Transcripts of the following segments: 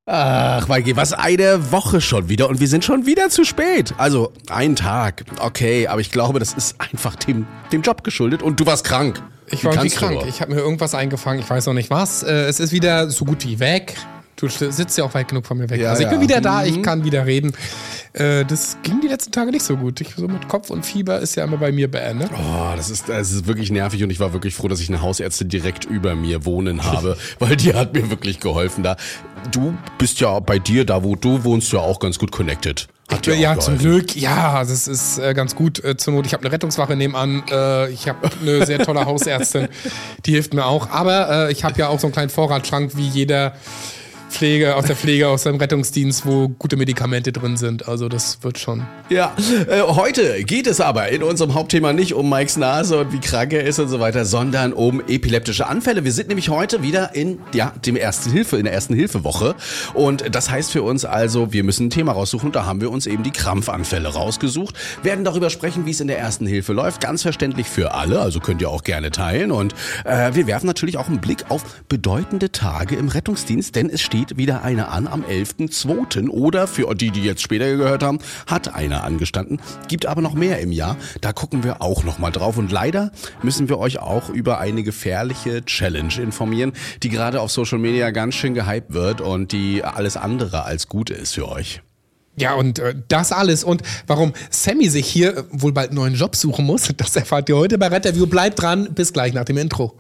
Ach, Maike, was eine Woche schon wieder und wir sind schon wieder zu spät. Also, ein Tag, okay, aber ich glaube, das ist einfach dem Job geschuldet und du warst krank. Ich war irgendwie krank, ich habe mir irgendwas eingefangen, ich weiß noch nicht was. Es ist wieder so gut wie weg. Du sitzt ja auch weit genug von mir weg. Ja, also ich bin wieder da, ich kann wieder reden. Das ging die letzten Tage nicht so gut. So mit Kopf und Fieber ist ja immer bei mir beendet. Oh, das ist wirklich nervig und ich war wirklich froh, dass ich eine Hausärztin direkt über mir wohnen habe, weil die hat mir wirklich geholfen da. Du bist ja bei dir, da wo du wohnst, ja auch ganz gut connected. Ja, zum Glück. Ja, das ist ganz gut zur Not. Ich habe eine Rettungswache nebenan. Ich habe eine sehr tolle Hausärztin, die hilft mir auch. Aber ich habe ja auch so einen kleinen Vorratsschrank wie jeder Pflege aus seinem Rettungsdienst, wo gute Medikamente drin sind. Also das wird schon. Ja, heute geht es aber in unserem Hauptthema nicht um Mikes Nase und wie krank er ist und so weiter, sondern um epileptische Anfälle. Wir sind nämlich heute wieder in der Ersten-Hilfe-Woche. Und das heißt für uns also, wir müssen ein Thema raussuchen. Und da haben wir uns eben die Krampfanfälle rausgesucht. Werden darüber sprechen, wie es in der Ersten Hilfe läuft. Ganz verständlich für alle, also könnt ihr auch gerne teilen. Und wir werfen natürlich auch einen Blick auf bedeutende Tage im Rettungsdienst, denn es steht wieder eine an am 11.2. Oder für die jetzt später gehört haben, hat eine angestanden. Gibt aber noch mehr im Jahr. Da gucken wir auch noch mal drauf. Und leider müssen wir euch auch über eine gefährliche Challenge informieren, die gerade auf Social Media ganz schön gehypt wird und die alles andere als gut ist für euch. Ja, und das alles. Und warum Sammy sich hier wohl bald einen neuen Job suchen muss, das erfahrt ihr heute bei Retterview. Bleibt dran, bis gleich nach dem Intro.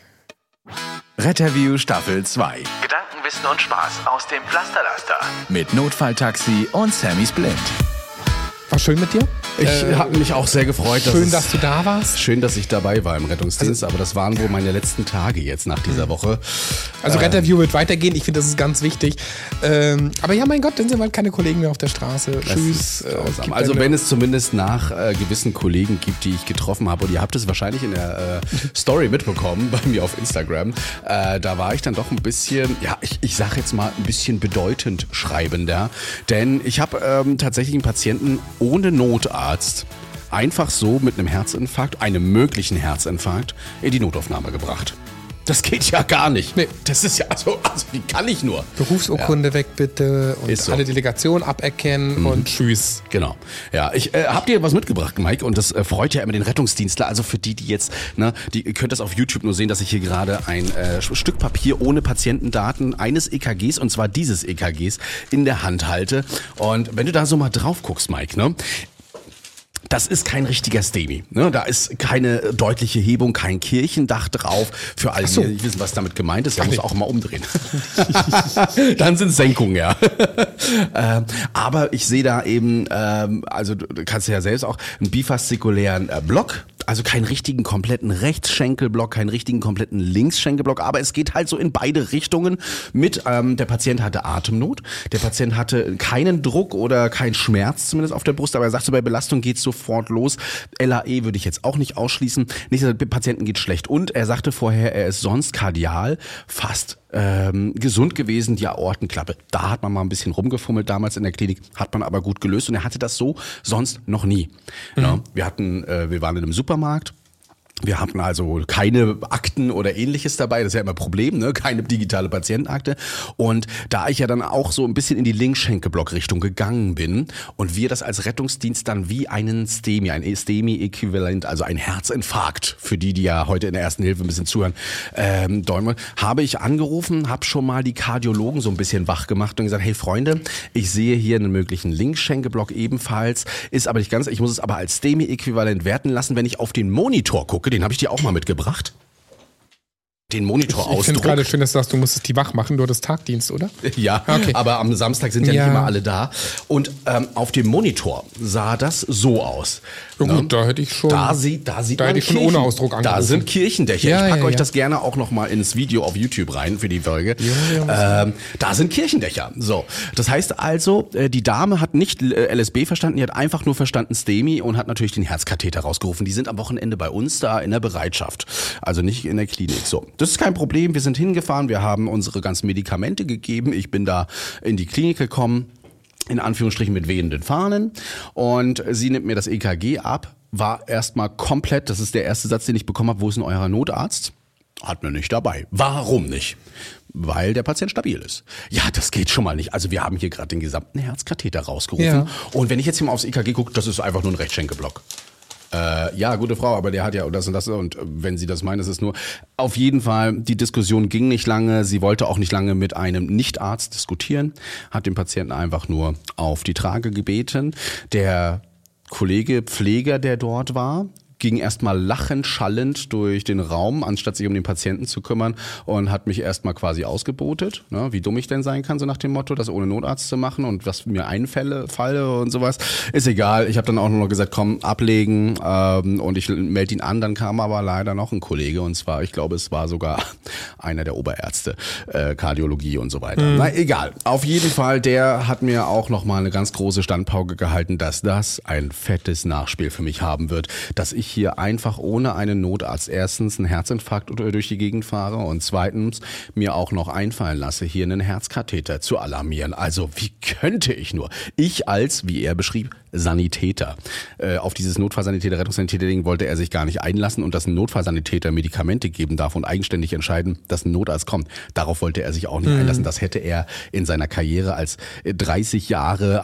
Retterview Staffel 2. Gedanken, Wissen und Spaß aus dem Pflasterlaster. Mit Notfalltaxi und Sammys Blind. War schön mit dir? Ich habe mich auch sehr gefreut. Schön, dass du da warst. Schön, dass ich dabei war im Rettungsdienst, aber das waren wohl meine letzten Tage jetzt nach dieser Woche. Also Retterview wird weitergehen, ich finde, das ist ganz wichtig. Aber ja, mein Gott, dann sind halt keine Kollegen mehr auf der Straße. Tschüss. Also wenn es zumindest nach gewissen Kollegen gibt, die ich getroffen habe, und ihr habt es wahrscheinlich in der Story mitbekommen, bei mir auf Instagram, da war ich dann doch ein bisschen, ja, ich sag jetzt mal ein bisschen bedeutend schreibender, denn ich habe tatsächlich einen Patienten ohne Notarzt einfach so mit einem Herzinfarkt, einem möglichen Herzinfarkt, in die Notaufnahme gebracht. Das geht ja gar nicht. Nee. Das ist ja, also wie kann ich nur? Berufsurkunde weg bitte und so. Alle Delegationen aberkennen und tschüss. Genau. Ja, ich hab dir was mitgebracht, Mike, und das freut ja immer den Rettungsdienstler. Also für die jetzt, ne, ihr könnt das auf YouTube nur sehen, dass ich hier gerade ein Stück Papier ohne Patientendaten eines EKGs, und zwar dieses EKGs, in der Hand halte. Und wenn du da so mal drauf guckst, Mike, ne? Das ist kein richtiger STEMI. Ne? Da ist keine deutliche Hebung, kein Kirchendach drauf. Für alle, die nicht wissen, was damit gemeint ist, da muss auch mal umdrehen. Dann sind Senkungen, ja. Aber ich sehe da eben, also du kannst ja selbst auch einen bifaszikulären Block. Also keinen richtigen kompletten Rechtsschenkelblock, keinen richtigen kompletten Linksschenkelblock, aber es geht halt so in beide Richtungen mit, der Patient hatte Atemnot, der Patient hatte keinen Druck oder keinen Schmerz zumindest auf der Brust, aber er sagte, bei Belastung geht's sofort los. LAE würde ich jetzt auch nicht ausschließen, nicht, dass der Patienten geht schlecht, und er sagte vorher, er ist sonst kardial fast gesund gewesen, die Aortenklappe. Da hat man mal ein bisschen rumgefummelt damals in der Klinik, hat man aber gut gelöst, und er hatte das so sonst noch nie. Ja, wir waren in einem Supermarkt. Wir hatten also keine Akten oder ähnliches dabei, das ist ja immer ein Problem, ne? Keine digitale Patientenakte. Und da ich ja dann auch so ein bisschen in die Linksschenkelblock-Richtung gegangen bin und wir das als Rettungsdienst dann wie einen STEMI, ein STEMI-Äquivalent, also ein Herzinfarkt, für die ja heute in der Ersten Hilfe ein bisschen zuhören, habe ich angerufen, habe schon mal die Kardiologen so ein bisschen wach gemacht und gesagt, hey Freunde, ich sehe hier einen möglichen Linksschenkelblock ebenfalls, ist aber nicht ganz, ich muss es aber als STEMI-Äquivalent werten lassen, wenn ich auf den Monitor gucke. Den habe ich dir auch mal mitgebracht. Den Monitorausdruck. Ich finde gerade schön, dass du sagst, du musstest die wach machen, du hattest Tagdienst, oder? Ja, okay. Aber am Samstag sind ja nicht immer alle da. Und auf dem Monitor sah das so aus. Ja, gut, da hätte ich schon. Da sieht da man hätte ich schon ohne Ausdruck angerufen. Da sind Kirchendächer. Ja, ich packe euch ja. das gerne auch noch mal ins Video auf YouTube rein für die Folge. Da sind Kirchendächer. So, das heißt also, die Dame hat nicht LSB verstanden, die hat einfach nur verstanden STEMI und hat natürlich den Herzkatheter rausgerufen. Die sind am Wochenende bei uns da in der Bereitschaft, also nicht in der Klinik. So, das ist kein Problem. Wir sind hingefahren, wir haben unsere ganzen Medikamente gegeben. Ich bin da in die Klinik gekommen, in Anführungsstrichen mit wehenden Fahnen, und sie nimmt mir das EKG ab, war erstmal komplett, das ist der erste Satz, den ich bekommen habe, wo ist denn euer Notarzt? Hatten wir nicht dabei. Warum nicht? Weil der Patient stabil ist. Ja, das geht schon mal nicht. Also wir haben hier gerade den gesamten Herzkatheter rausgerufen. Ja. Und wenn ich jetzt hier mal aufs EKG gucke, das ist einfach nur ein Rechtschenkelblock. Ja, gute Frau, aber der hat ja das und das. Und wenn Sie das meinen, ist es nur. Auf jeden Fall, die Diskussion ging nicht lange. Sie wollte auch nicht lange mit einem Nichtarzt diskutieren. Hat den Patienten einfach nur auf die Trage gebeten. Der Kollege Pfleger, der dort war, ging erstmal lachend, schallend durch den Raum, anstatt sich um den Patienten zu kümmern, und hat mich erstmal quasi ausgebotet, ne, wie dumm ich denn sein kann, so nach dem Motto, das ohne Notarzt zu machen und was mir falle und sowas. Ist egal. Ich habe dann auch nur noch gesagt, komm, ablegen, und ich melde ihn an. Dann kam aber leider noch ein Kollege, und zwar, ich glaube, es war sogar einer der Oberärzte, Kardiologie und so weiter. Na, egal. Auf jeden Fall, der hat mir auch nochmal eine ganz große Standpauke gehalten, dass das ein fettes Nachspiel für mich haben wird, dass ich hier einfach ohne einen Notarzt erstens einen Herzinfarkt durch die Gegend fahre und zweitens mir auch noch einfallen lasse, hier einen Herzkatheter zu alarmieren. Also wie könnte ich nur? Ich als, wie er beschrieb, Sanitäter. Auf dieses Notfallsanitäter, Rettungssanitäter-Ding wollte er sich gar nicht einlassen, und dass ein Notfallsanitäter Medikamente geben darf und eigenständig entscheiden, dass ein Notarzt kommt. Darauf wollte er sich auch nicht einlassen. Das hätte er in seiner Karriere als 30 Jahre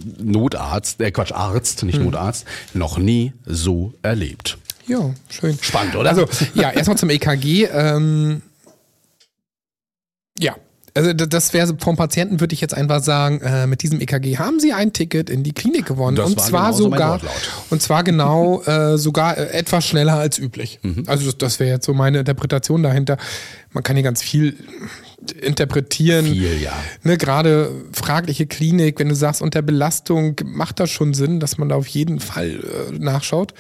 Arzt, nicht Notarzt, noch nie so erlebt. Ja, schön. Spannend, oder? Also, ja, erstmal zum EKG. Ja, also das wäre vom Patienten, würde ich jetzt einfach sagen, mit diesem EKG haben Sie ein Ticket in die Klinik gewonnen. Das und war zwar genauso mein sogar, Wortlaut. sogar etwas schneller als üblich. Also das wäre jetzt so meine Interpretation dahinter. Man kann hier ganz viel interpretieren. Viel, ja. Ne, gerade fragliche Klinik, wenn du sagst, unter Belastung, macht das schon Sinn, dass man da auf jeden Fall nachschaut.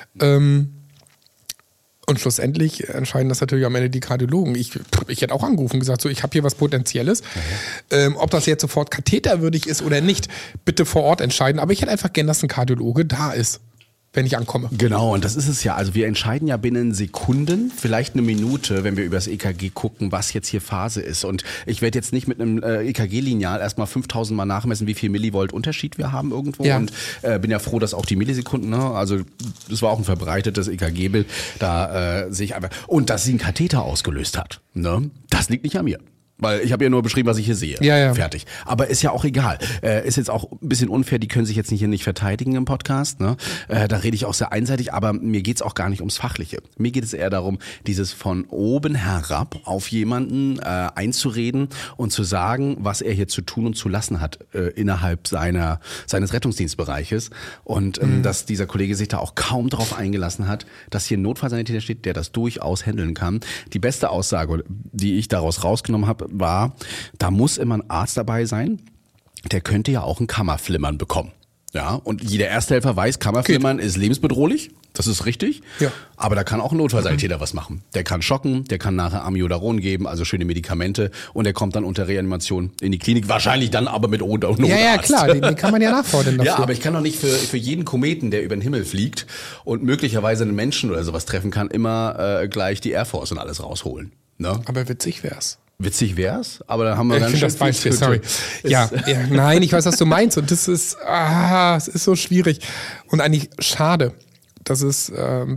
Und schlussendlich entscheiden das natürlich am Ende die Kardiologen. Ich hätte auch angerufen und gesagt, so, ich habe hier was Potenzielles. Ob das jetzt sofort katheterwürdig ist oder nicht, bitte vor Ort entscheiden. Aber ich hätte einfach gern, dass ein Kardiologe da ist, wenn ich ankomme. Genau, und das ist es ja. Also wir entscheiden ja binnen Sekunden, vielleicht eine Minute, wenn wir über das EKG gucken, was jetzt hier Phase ist. Und ich werde jetzt nicht mit einem EKG-Lineal erstmal 5000 Mal nachmessen, wie viel Millivolt Unterschied wir haben irgendwo. Ja. Und bin ja froh, dass auch die Millisekunden, ne? Also das war auch ein verbreitetes EKG-Bild, da sehe ich einfach. Und dass sie einen Katheter ausgelöst hat, ne? Das liegt nicht an mir. Weil ich habe ja nur beschrieben, was ich hier sehe. Ja. Fertig. Aber ist ja auch egal. Ist jetzt auch ein bisschen unfair, die können sich jetzt hier nicht verteidigen im Podcast. Ne? Da rede ich auch sehr einseitig, aber mir geht's auch gar nicht ums Fachliche. Mir geht es eher darum, dieses von oben herab auf jemanden einzureden und zu sagen, was er hier zu tun und zu lassen hat innerhalb seines Rettungsdienstbereiches. Und dass dieser Kollege sich da auch kaum drauf eingelassen hat, dass hier ein Notfallsanitäter steht, der das durchaus handeln kann. Die beste Aussage, die ich daraus rausgenommen habe, war, da muss immer ein Arzt dabei sein, der könnte ja auch ein Kammerflimmern bekommen. Ja, und jeder Ersthelfer weiß, Kammerflimmern ist lebensbedrohlich, das ist richtig, ja. Aber da kann auch ein Notfallsanitäter was machen. Der kann schocken, der kann nachher Amiodaron geben, also schöne Medikamente, und der kommt dann unter Reanimation in die Klinik, wahrscheinlich dann aber mit Notarzt. Ja, klar, den kann man ja nachfordern dafür. Ja, aber ich kann doch nicht für jeden Kometen, der über den Himmel fliegt und möglicherweise einen Menschen oder sowas treffen kann, immer gleich die Air Force und alles rausholen. Ne? Aber witzig wär's. Witzig wär's, aber dann haben wir ganz schön das Beispiel, sorry. Ja, nein, ich weiß, was du meinst, und das ist, es ist so schwierig und eigentlich schade. Das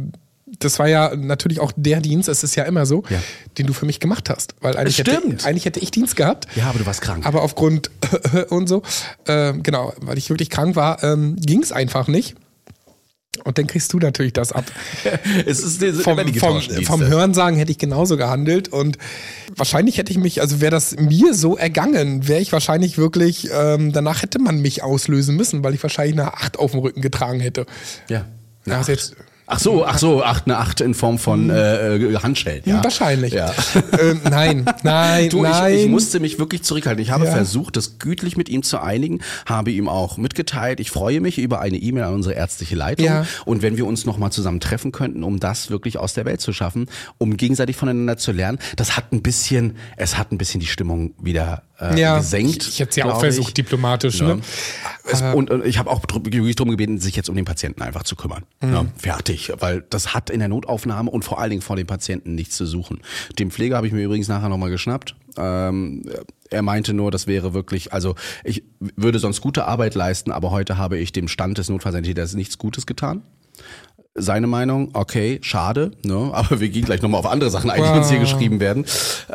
war ja natürlich auch der Dienst, es ist ja immer so, den du für mich gemacht hast, weil eigentlich hätte ich Dienst gehabt. Ja, aber du warst krank. Aber aufgrund und so, genau, weil ich wirklich krank war, ging es einfach nicht. Und dann kriegst du natürlich das ab. Es ist vom Hörensagen hätte ich genauso gehandelt, und wahrscheinlich hätte ich mich, also wäre das mir so ergangen, wäre ich wahrscheinlich wirklich, danach hätte man mich auslösen müssen, weil ich wahrscheinlich eine 8 auf dem Rücken getragen hätte. Ja. Ach so, eine 8 in Form von Handschellen. Ja? Wahrscheinlich. Ja. Nein. Ich musste mich wirklich zurückhalten. Ich habe versucht, das gütlich mit ihm zu einigen, habe ihm auch mitgeteilt, ich freue mich über eine E-Mail an unsere ärztliche Leitung. Ja. Und wenn wir uns nochmal zusammen treffen könnten, um das wirklich aus der Welt zu schaffen, um gegenseitig voneinander zu lernen, es hat ein bisschen die Stimmung wieder gesenkt. Ich hätte es ja auch versucht, diplomatisch. Ja. Ne? Und ich habe auch wirklich darum gebeten, sich jetzt um den Patienten einfach zu kümmern. Ja, fertig. Weil das hat in der Notaufnahme und vor allen Dingen vor dem Patienten nichts zu suchen. Den Pfleger habe ich mir übrigens nachher nochmal geschnappt. Er meinte nur, das wäre wirklich, also ich würde sonst gute Arbeit leisten, aber heute habe ich dem Stand des Notfallsanitäters nichts Gutes getan. seine Meinung, okay, schade, ne? Aber wir gehen gleich nochmal auf andere Sachen ein, die uns hier geschrieben werden.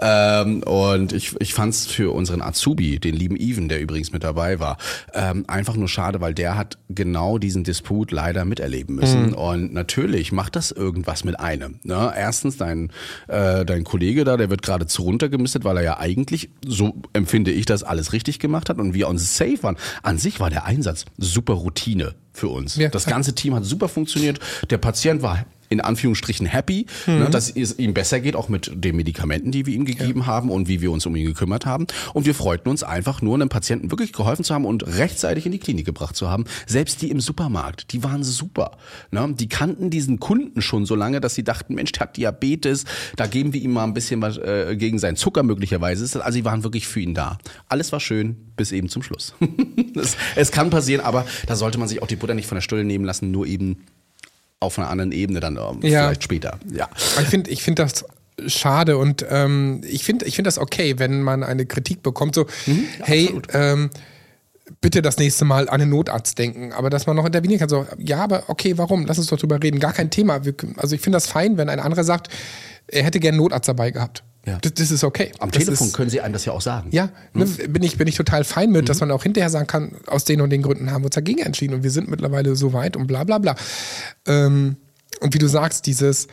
Und ich fand's für unseren Azubi, den lieben Even, der übrigens mit dabei war, einfach nur schade, weil der hat genau diesen Disput leider miterleben müssen. Und natürlich macht das irgendwas mit einem. Ne? Erstens, dein Kollege da, der wird geradezu runtergemistet, weil er ja eigentlich, so empfinde ich das, alles richtig gemacht hat und wir uns safe waren. An sich war der Einsatz super Routine für uns. Ja. Das ganze Team hat super funktioniert. Der Patient war in Anführungsstrichen happy, ne, dass es ihm besser geht, auch mit den Medikamenten, die wir ihm gegeben haben und wie wir uns um ihn gekümmert haben. Und wir freuten uns einfach nur, einem Patienten wirklich geholfen zu haben und rechtzeitig in die Klinik gebracht zu haben. Selbst die im Supermarkt, die waren super. Ne? Die kannten diesen Kunden schon so lange, dass sie dachten, Mensch, der hat Diabetes, da geben wir ihm mal ein bisschen was gegen seinen Zucker möglicherweise. Also sie waren wirklich für ihn da. Alles war schön, bis eben zum Schluss. Es kann passieren, aber da sollte man sich auch die Butter nicht von der Stulle nehmen lassen, nur eben auf einer anderen Ebene dann vielleicht später. Ja. Ich finde das schade und ich finde das okay, wenn man eine Kritik bekommt, so hey, bitte das nächste Mal an den Notarzt denken, aber dass man noch intervenieren kann, so ja, aber okay, warum? Lass uns doch drüber reden, gar kein Thema. Also ich finde das fein, wenn ein anderer sagt, er hätte gerne einen Notarzt dabei gehabt. Ja. Das ist okay. Am Telefon können Sie einem das ja auch sagen. Ja, bin ich total fein mit, dass man auch hinterher sagen kann, aus den und den Gründen haben wir uns dagegen entschieden und wir sind mittlerweile so weit und bla bla bla. Und wie du sagst, dieses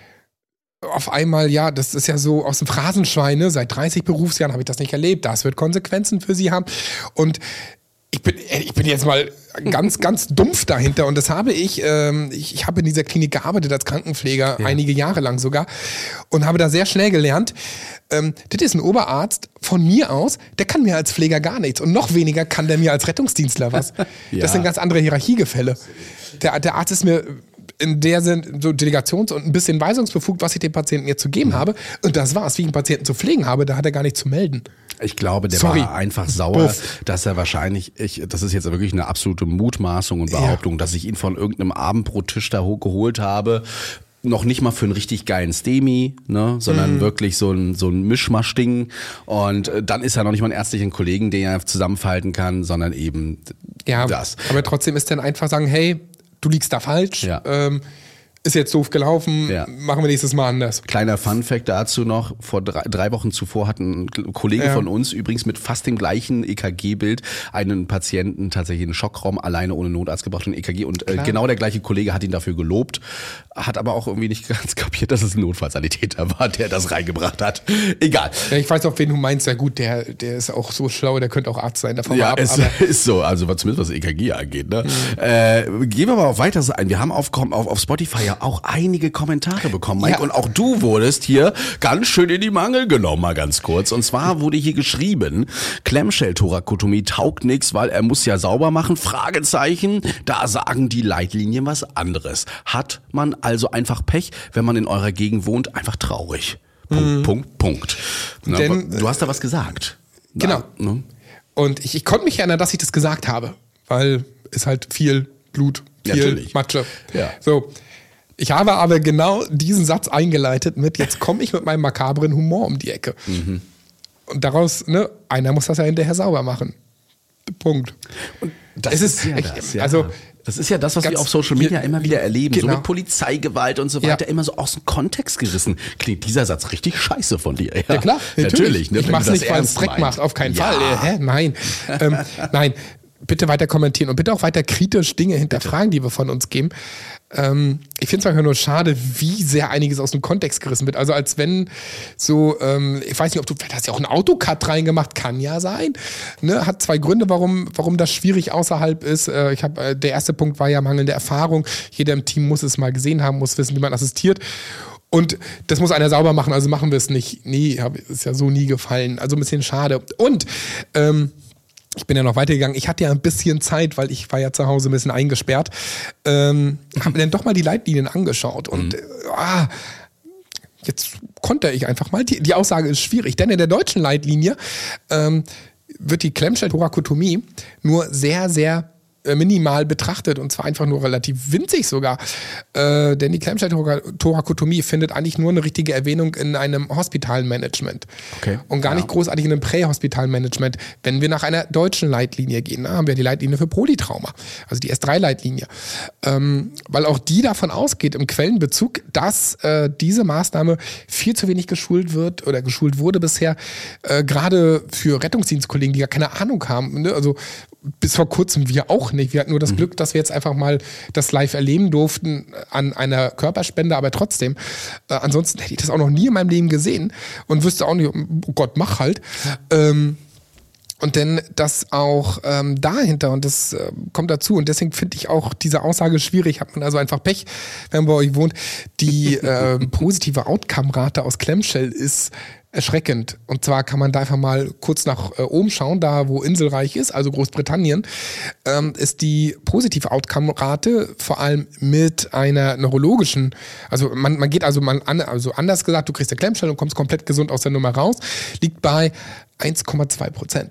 auf einmal, ja, das ist ja so aus dem Phrasenschwein, ne? Seit 30 Berufsjahren habe ich das nicht erlebt, das wird Konsequenzen für Sie haben. Und ich bin jetzt mal ganz, ganz dumpf dahinter und das habe ich habe in dieser Klinik gearbeitet als Krankenpfleger, einige Jahre lang sogar und habe da sehr schnell gelernt, das ist ein Oberarzt von mir aus, der kann mir als Pfleger gar nichts und noch weniger kann der mir als Rettungsdienstler was. Das sind ganz andere Hierarchiegefälle. Der Arzt ist mir in der sind so delegations- und ein bisschen weisungsbefugt, was ich dem Patienten jetzt zu geben habe. Und das war's. Wie ich einen Patienten zu pflegen habe, da hat er gar nichts zu melden. Ich glaube, der war einfach sauer, dass er wahrscheinlich, das ist jetzt wirklich eine absolute Mutmaßung und Behauptung, dass ich ihn von irgendeinem Abendbrottisch da geholt habe. Noch nicht mal für einen richtig geilen Stemi, ne, sondern wirklich so ein Mischmasch-Ding. Und dann ist er noch nicht mal ein ärztlichen Kollegen, den er zusammenfalten kann, sondern eben das. Aber trotzdem ist dann einfach sagen, hey, du liegst da falsch, ist jetzt doof gelaufen, machen wir nächstes Mal anders. Kleiner Funfact dazu noch, vor 3 Wochen zuvor hat ein Kollege von uns übrigens mit fast dem gleichen EKG-Bild einen Patienten tatsächlich in den Schockraum alleine ohne Notarzt gebracht, ein EKG und genau der gleiche Kollege hat ihn dafür gelobt, hat aber auch irgendwie nicht ganz kapiert, dass es ein Notfallsanitäter war, der das reingebracht hat. Egal. Ja, ich weiß auch, wen du meinst, ja gut, der ist auch so schlau, der könnte auch Arzt sein. Davon ist so, also zumindest was EKG angeht. Ne? Gehen wir mal auf weiteres ein. Wir haben auf Spotify ja auch einige Kommentare bekommen, Mike, und auch du wurdest hier ganz schön in die Mangel genommen, mal ganz kurz. Und zwar wurde hier geschrieben, Klemmschellthorakotomie taugt nix, weil er muss ja sauber machen, Fragezeichen, da sagen die Leitlinien was anderes. Hat man also einfach Pech, wenn man in eurer Gegend wohnt, einfach traurig. Punkt. Na, denn, du hast da was gesagt. Genau. Ne? Und ich konnte mich erinnern, dass ich das gesagt habe, weil es halt viel Blut, viel Matsche. Ja. So. Ich habe aber genau diesen Satz eingeleitet mit, jetzt komme ich mit meinem makabren Humor um die Ecke. Und daraus, ne, einer muss das ja hinterher sauber machen. Punkt. Und das ist ja das, ja. Also, das ist ja das, was wir auf Social Media immer wieder erleben. Genau. So mit Polizeigewalt und so weiter, immer so aus dem Kontext gerissen. Klingt dieser Satz richtig scheiße von dir. Ja klar, natürlich. Ne, ich mach's nicht, weil es Dreck macht, auf keinen Fall. Nein. Nein. Bitte weiter kommentieren und bitte auch weiter kritisch Dinge hinterfragen, die wir von uns geben. Ich finde es manchmal nur schade, wie sehr einiges aus dem Kontext gerissen wird. Also als wenn so, ich weiß nicht, ob vielleicht hast du ja auch einen Autocut reingemacht, kann ja sein. Ne? Hat 2 Gründe, warum das schwierig außerhalb ist. Der erste Punkt war ja mangelnde Erfahrung. Jeder im Team muss es mal gesehen haben, muss wissen, wie man assistiert. Und das muss einer sauber machen, also machen wir es nicht. Nee, ist ja so nie gefallen. Also ein bisschen schade. Und ich bin ja noch weitergegangen. Ich hatte ja ein bisschen Zeit, weil ich war ja zu Hause ein bisschen eingesperrt. Habe mir dann doch mal die Leitlinien angeschaut. Und jetzt konnte ich einfach mal. Die Aussage ist schwierig, denn in der deutschen Leitlinie wird die Klemmschellthorakotomie nur sehr, sehr minimal betrachtet und zwar einfach nur relativ winzig sogar. Denn die Klemmschelltorakotomie findet eigentlich nur eine richtige Erwähnung in einem Hospitalmanagement. Okay. Und gar nicht großartig in einem Prähospitalmanagement. Wenn wir nach einer deutschen Leitlinie gehen, haben wir die Leitlinie für Polytrauma, also die S3-Leitlinie. Weil auch die davon ausgeht im Quellenbezug, dass diese Maßnahme viel zu wenig geschult wird oder geschult wurde bisher, gerade für Rettungsdienstkollegen, die gar keine Ahnung haben. Ne? Also bis vor kurzem wir auch nicht. Wir hatten nur das Glück, dass wir jetzt einfach mal das live erleben durften an einer Körperspende, aber trotzdem. Ansonsten hätte ich das auch noch nie in meinem Leben gesehen und wüsste auch nicht, oh Gott, mach halt. Und denn das auch dahinter, und das kommt dazu, und deswegen finde ich auch diese Aussage schwierig, hat man also einfach Pech, wenn man bei euch wohnt, die positive Outcome-Rate aus Klemmschell ist erschreckend. Und zwar kann man da einfach mal kurz nach oben schauen, da wo inselreich ist, also Großbritannien, ist die positive Outcome-Rate vor allem mit einer neurologischen, also man geht also mal an, also anders gesagt, du kriegst eine Klemmschelle und kommst komplett gesund aus der Nummer raus, liegt bei 1,2%.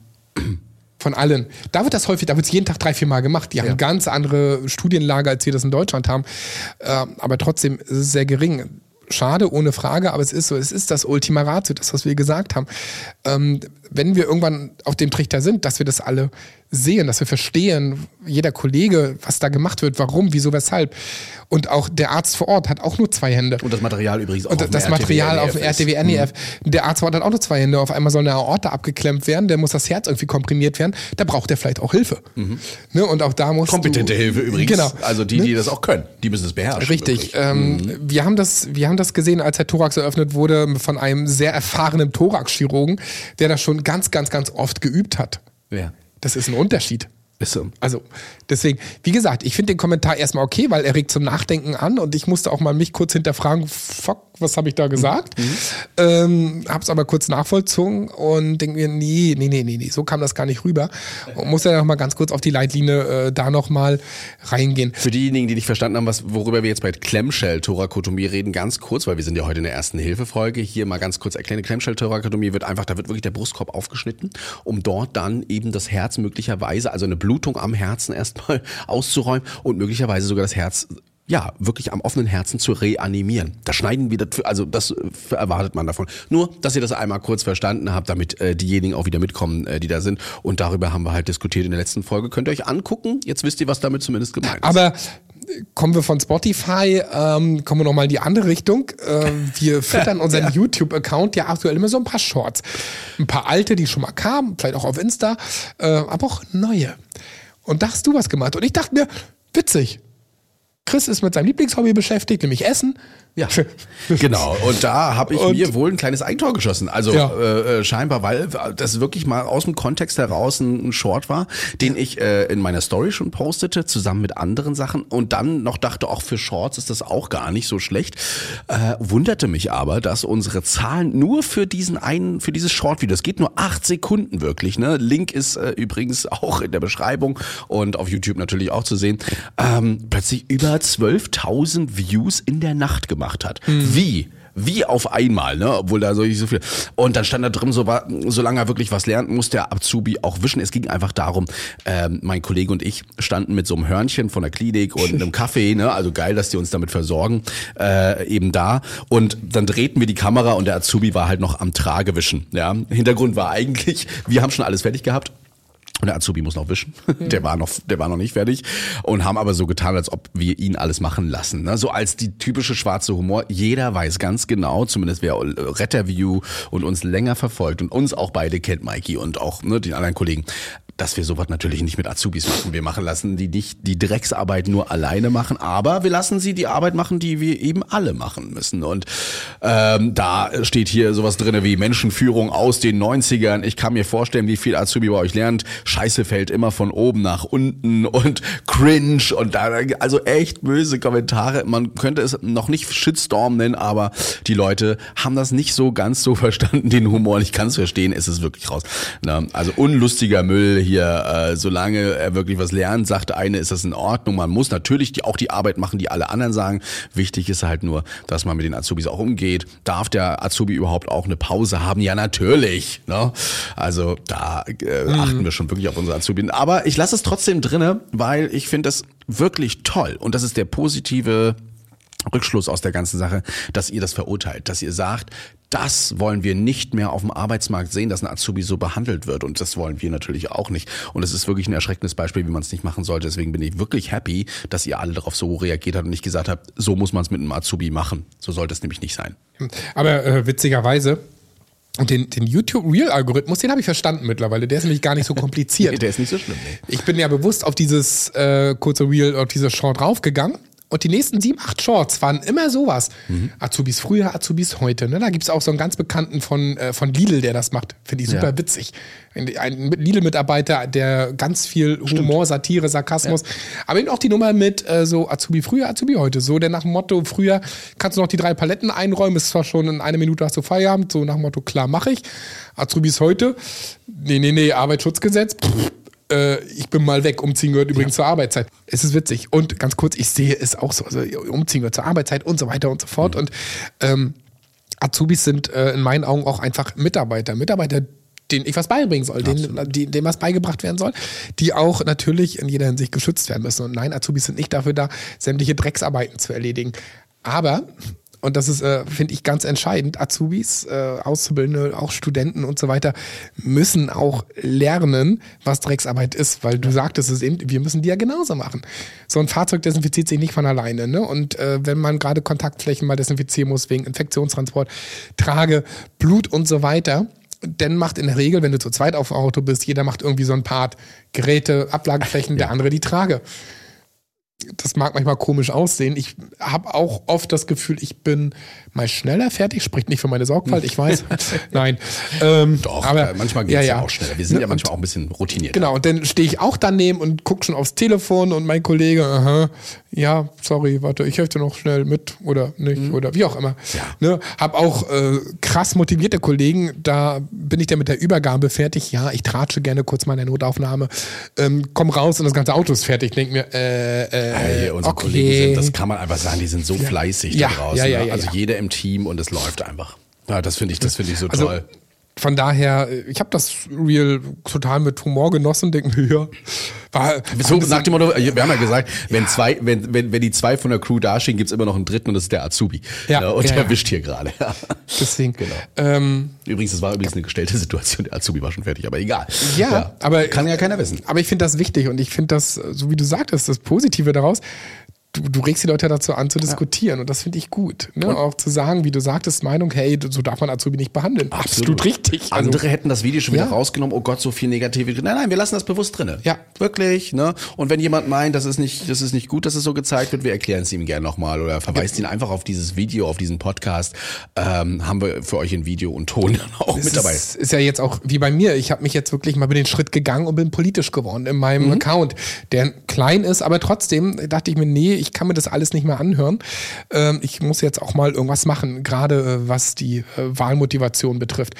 Von allen. Da wird das häufig, da wird es jeden Tag 3-4 Mal gemacht. Die haben ganz andere Studienlage, als wir das in Deutschland haben. Aber trotzdem ist es sehr gering. Schade, ohne Frage, aber es ist so. Es ist das Ultima Ratio, das, was wir gesagt haben. Wenn wir irgendwann auf dem Trichter sind, dass wir das alle sehen, dass wir verstehen, jeder Kollege, was da gemacht wird, warum, wieso, weshalb. Und auch der Arzt vor Ort hat auch nur 2 Hände. Und das Material übrigens auch. Und das Material auf dem RTW-NEF. Der Arzt vor Ort hat auch nur 2 Hände. Auf einmal soll eine Aorta abgeklemmt werden, der muss das Herz irgendwie komprimiert werden. Da braucht er vielleicht auch Hilfe. Ne? Und auch da muss kompetente Hilfe übrigens. Genau. Also die das auch können. Die müssen es beherrschen. Richtig. Wir haben das gesehen, als der Thorax eröffnet wurde, von einem sehr erfahrenen Thoraxchirurgen, der das schon ganz, ganz, ganz oft geübt hat. Ja. Das ist ein Unterschied. Ist so. Also deswegen, wie gesagt, ich finde den Kommentar erstmal okay, weil er regt zum Nachdenken an und ich musste auch mal mich kurz hinterfragen, fuck, was habe ich da gesagt? Hab's aber kurz nachvollzogen und denke mir, nee, so kam das gar nicht rüber. Und muss ja noch mal ganz kurz auf die Leitlinie da noch mal reingehen. Für diejenigen, die nicht verstanden haben, worüber wir jetzt bei Klemmschell-Thorakotomie reden, ganz kurz, weil wir sind ja heute in der Ersten-Hilfe-Folge, hier mal ganz kurz erklären, Klemmschell-Thorakotomie da wird wirklich der Brustkorb aufgeschnitten, um dort dann eben das Herz möglicherweise, also eine Blutung am Herzen erstmal auszuräumen und möglicherweise sogar das Herz wirklich am offenen Herzen zu reanimieren. Das schneiden wir, also das erwartet man davon. Nur, dass ihr das einmal kurz verstanden habt, damit diejenigen auch wieder mitkommen, die da sind. Und darüber haben wir halt diskutiert in der letzten Folge. Könnt ihr euch angucken. Jetzt wisst ihr, was damit zumindest gemeint ist. Aber kommen wir von Spotify, kommen wir nochmal in die andere Richtung. Wir füttern unseren YouTube-Account ja aktuell immer so ein paar Shorts. Ein paar alte, die schon mal kamen, vielleicht auch auf Insta, aber auch neue. Und da hast du was gemacht. Und ich dachte mir, witzig. Chris ist mit seinem Lieblingshobby beschäftigt, nämlich Essen. Ja, genau. Und da habe ich mir wohl ein kleines Eigentor geschossen. Also scheinbar, weil das wirklich mal aus dem Kontext heraus ein Short war, den ich in meiner Story schon postete, zusammen mit anderen Sachen. Und dann noch dachte, auch für Shorts ist das auch gar nicht so schlecht. Wunderte mich aber, dass unsere Zahlen nur für dieses Short-Video, es geht nur 8 Sekunden wirklich, ne? Link ist übrigens auch in der Beschreibung und auf YouTube natürlich auch zu sehen, plötzlich über 12.000 Views in der Nacht gemacht hat. Wie auf einmal, ne? Obwohl da so viel. Und dann stand da drin, solange er wirklich was lernt, muss der Azubi auch wischen. Es ging einfach darum, mein Kollege und ich standen mit so einem Hörnchen von der Klinik und einem Kaffee, ne? Also geil, dass die uns damit versorgen, eben da. Und dann drehten wir die Kamera und der Azubi war halt noch am Tragewischen. Ja? Hintergrund war eigentlich, wir haben schon alles fertig gehabt. Und der Azubi muss noch wischen. Der war noch nicht fertig. Und haben aber so getan, als ob wir ihn alles machen lassen. Ne? So als die typische schwarze Humor. Jeder weiß ganz genau, zumindest wer Retterview und uns länger verfolgt und uns auch beide kennt, Mikey und auch den anderen Kollegen, dass wir sowas natürlich nicht mit Azubis machen. Wir lassen die nicht die Drecksarbeit nur alleine machen, aber wir lassen sie die Arbeit machen, die wir eben alle machen müssen. Und da steht hier sowas drin wie Menschenführung aus den 90ern. Ich kann mir vorstellen, wie viel Azubi bei euch lernt. Scheiße fällt immer von oben nach unten und cringe und da, also echt böse Kommentare. Man könnte es noch nicht Shitstorm nennen, aber die Leute haben das nicht so ganz so verstanden, den Humor. Und ich kann es verstehen, es ist wirklich raus. Also unlustiger Müll hier, solange er wirklich was lernt, sagt der eine, ist das in Ordnung. Man muss natürlich auch die Arbeit machen, die alle anderen sagen. Wichtig ist halt nur, dass man mit den Azubis auch umgeht. Darf der Azubi überhaupt auch eine Pause haben? Ja, natürlich. Ne? Also da achten wir schon wirklich auf unsere Azubien. Aber ich lasse es trotzdem drinne, weil ich finde das wirklich toll. Und das ist der positive Rückschluss aus der ganzen Sache, dass ihr das verurteilt, dass ihr sagt, das wollen wir nicht mehr auf dem Arbeitsmarkt sehen, dass ein Azubi so behandelt wird, und das wollen wir natürlich auch nicht. Und es ist wirklich ein erschreckendes Beispiel, wie man es nicht machen sollte. Deswegen bin ich wirklich happy, dass ihr alle darauf so reagiert habt und nicht gesagt habt, so muss man es mit einem Azubi machen. So sollte es nämlich nicht sein. Aber witzigerweise, und den YouTube-Real-Algorithmus, den habe ich verstanden mittlerweile. Der ist nämlich gar nicht so kompliziert. Nee, der ist nicht so schlimm. Nee. Ich bin ja bewusst auf dieses kurze Real, auf diese Short raufgegangen. Und die nächsten 7, 8 Shorts waren immer sowas. Azubis früher, Azubis heute. Ne? Da gibt es auch so einen ganz bekannten von Lidl, der das macht. Finde ich super witzig. Ein Lidl-Mitarbeiter, der ganz viel Humor, Satire, Sarkasmus. Aber eben auch die Nummer mit so Azubi früher, Azubi heute. So, der nach dem Motto, früher kannst du noch die 3 Paletten einräumen, ist zwar schon in 1 Minute hast du Feierabend. So nach dem Motto, klar, mache ich. Azubis heute, nee, Arbeitsschutzgesetz, ich bin mal weg, umziehen gehört übrigens zur Arbeitszeit. Es ist witzig. Und ganz kurz, ich sehe es auch so, also umziehen gehört zur Arbeitszeit und so weiter und so fort. Und Azubis sind in meinen Augen auch einfach Mitarbeiter, denen ich was beibringen soll, denen was beigebracht werden soll, die auch natürlich in jeder Hinsicht geschützt werden müssen. Und nein, Azubis sind nicht dafür da, sämtliche Drecksarbeiten zu erledigen. Aber, und das ist, finde ich, ganz entscheidend, Azubis, Auszubildende, auch Studenten und so weiter, müssen auch lernen, was Drecksarbeit ist, weil du sagtest es eben, wir müssen die ja genauso machen. So ein Fahrzeug desinfiziert sich nicht von alleine, ne? Und wenn man gerade Kontaktflächen mal desinfizieren muss, wegen Infektionstransport, Trage, Blut und so weiter, dann macht in der Regel, wenn du zu zweit auf dem Auto bist, jeder macht irgendwie so ein Part Geräte, Ablageflächen, der andere die Trage. Das mag manchmal komisch aussehen. Ich habe auch oft das Gefühl, ich bin mal schneller fertig. Spricht nicht für meine Sorgfalt, ich weiß. Nein. Doch, aber manchmal geht es ja auch schneller. Wir sind ja manchmal auch ein bisschen routiniert. Genau, und dann stehe ich auch daneben und gucke schon aufs Telefon und mein Kollege, ja, sorry, warte, ich helfe dir noch schnell mit oder nicht oder wie auch immer. Ja. Ne, hab auch krass motivierte Kollegen, da bin ich dann mit der Übergabe fertig. Ja, ich tratsche gerne kurz mal in der Notaufnahme, komm raus und das ganze Auto ist fertig. Denk mir, unsere Kollegen das kann man einfach sagen, die sind so fleißig da draußen. Ja, also jeder im Team und es läuft einfach. Ja, das finde ich so toll. Von daher, ich habe das Real total mit Humor genossen, denke mir, ja. So, nach dem Motto, wir haben ja gesagt, wenn die 2 von der Crew dastehen, gibt's immer noch einen dritten und das ist der Azubi. Und der wischt hier gerade. Deswegen. Genau. Übrigens, das war eine gestellte Situation, der Azubi war schon fertig, aber egal. Ja, aber kann ja keiner wissen. Aber ich finde das wichtig und ich finde das, so wie du sagtest, das Positive daraus, du regst die Leute dazu an, zu diskutieren und das finde ich gut. Ne? Auch zu sagen, wie du sagtest, Meinung, hey, so darf man Azubi nicht behandeln. Absolut richtig. Andere hätten das Video schon wieder rausgenommen, oh Gott, so viel Negative. Nein, wir lassen das bewusst drin. Ja. Wirklich. Ne? Und wenn jemand meint, das ist nicht gut, dass es so gezeigt wird, wir erklären es ihm gerne nochmal oder verweist ihn einfach auf dieses Video, auf diesen Podcast. Haben wir für euch ein Video und Ton auch mit dabei. Ist ja jetzt auch wie bei mir. Ich habe mich jetzt wirklich mal den Schritt gegangen und bin politisch geworden in meinem Account, der klein ist, aber trotzdem dachte ich mir, nee, ich kann mir das alles nicht mehr anhören. Ich muss jetzt auch mal irgendwas machen, gerade was die Wahlmotivation betrifft.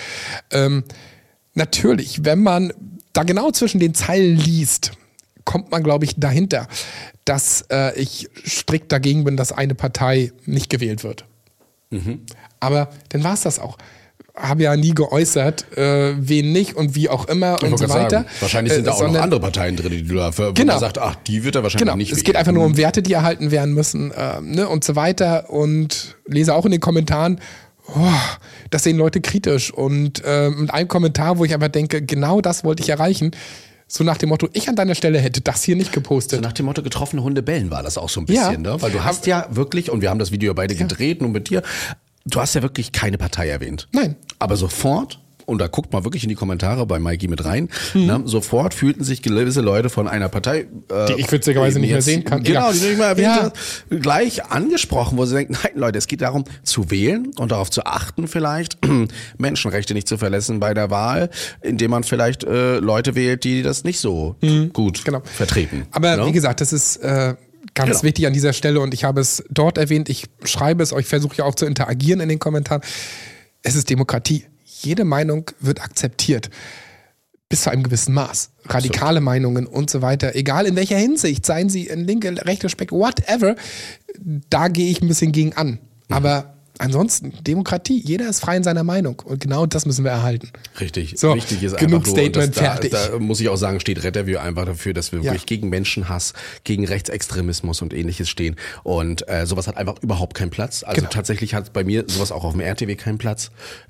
Natürlich, wenn man da genau zwischen den Zeilen liest, kommt man, glaube ich, dahinter, dass ich strikt dagegen bin, dass eine Partei nicht gewählt wird. Aber dann war es das auch. Habe ja nie geäußert, wen nicht und wie auch immer und so weiter. Sagen, wahrscheinlich sind da auch noch andere Parteien drin, die du da wo man sagt, die wird er wahrscheinlich nicht wählen. Es geht einfach nur um Werte, die erhalten werden müssen und so weiter. Und lese auch in den Kommentaren, das sehen Leute kritisch. Und mit einem Kommentar, wo ich einfach denke, genau das wollte ich erreichen. So nach dem Motto, ich an deiner Stelle hätte das hier nicht gepostet. So nach dem Motto, getroffene Hunde bellen war das auch so ein bisschen, ne? Weil du hast ja wirklich, und wir haben das Video beide gedreht, nur mit dir, du hast ja wirklich keine Partei erwähnt. Nein. Aber sofort, und da guckt mal wirklich in die Kommentare bei Mikey mit rein, ne, sofort fühlten sich gewisse Leute von einer Partei, die ich witzigerweise nicht mehr sehen kann. Genau, die nicht mehr erwähnt gleich angesprochen, wo sie denken, nein Leute, es geht darum zu wählen und darauf zu achten vielleicht, Menschenrechte nicht zu verletzen bei der Wahl, indem man vielleicht Leute wählt, die das nicht so gut vertreten. Aber wie gesagt, das ist ganz wichtig an dieser Stelle und ich habe es dort erwähnt, ich schreibe es euch, versuche ja auch zu interagieren in den Kommentaren. Es ist Demokratie. Jede Meinung wird akzeptiert. bis zu einem gewissen Maß. Radikale Meinungen und so weiter, egal in welcher Hinsicht, seien sie in linke, rechte Spektrum, whatever, da gehe ich ein bisschen gegen an. Aber ansonsten, Demokratie, jeder ist frei in seiner Meinung und genau das müssen wir erhalten. Richtig. So, wichtig ist genug einfach nur, Statement, fertig. Da muss ich auch sagen, steht Retterview einfach dafür, dass wir wirklich gegen Menschenhass, gegen Rechtsextremismus und ähnliches stehen. Und sowas hat einfach überhaupt keinen Platz. Also tatsächlich hat bei mir sowas auch auf dem RTW keinen Platz.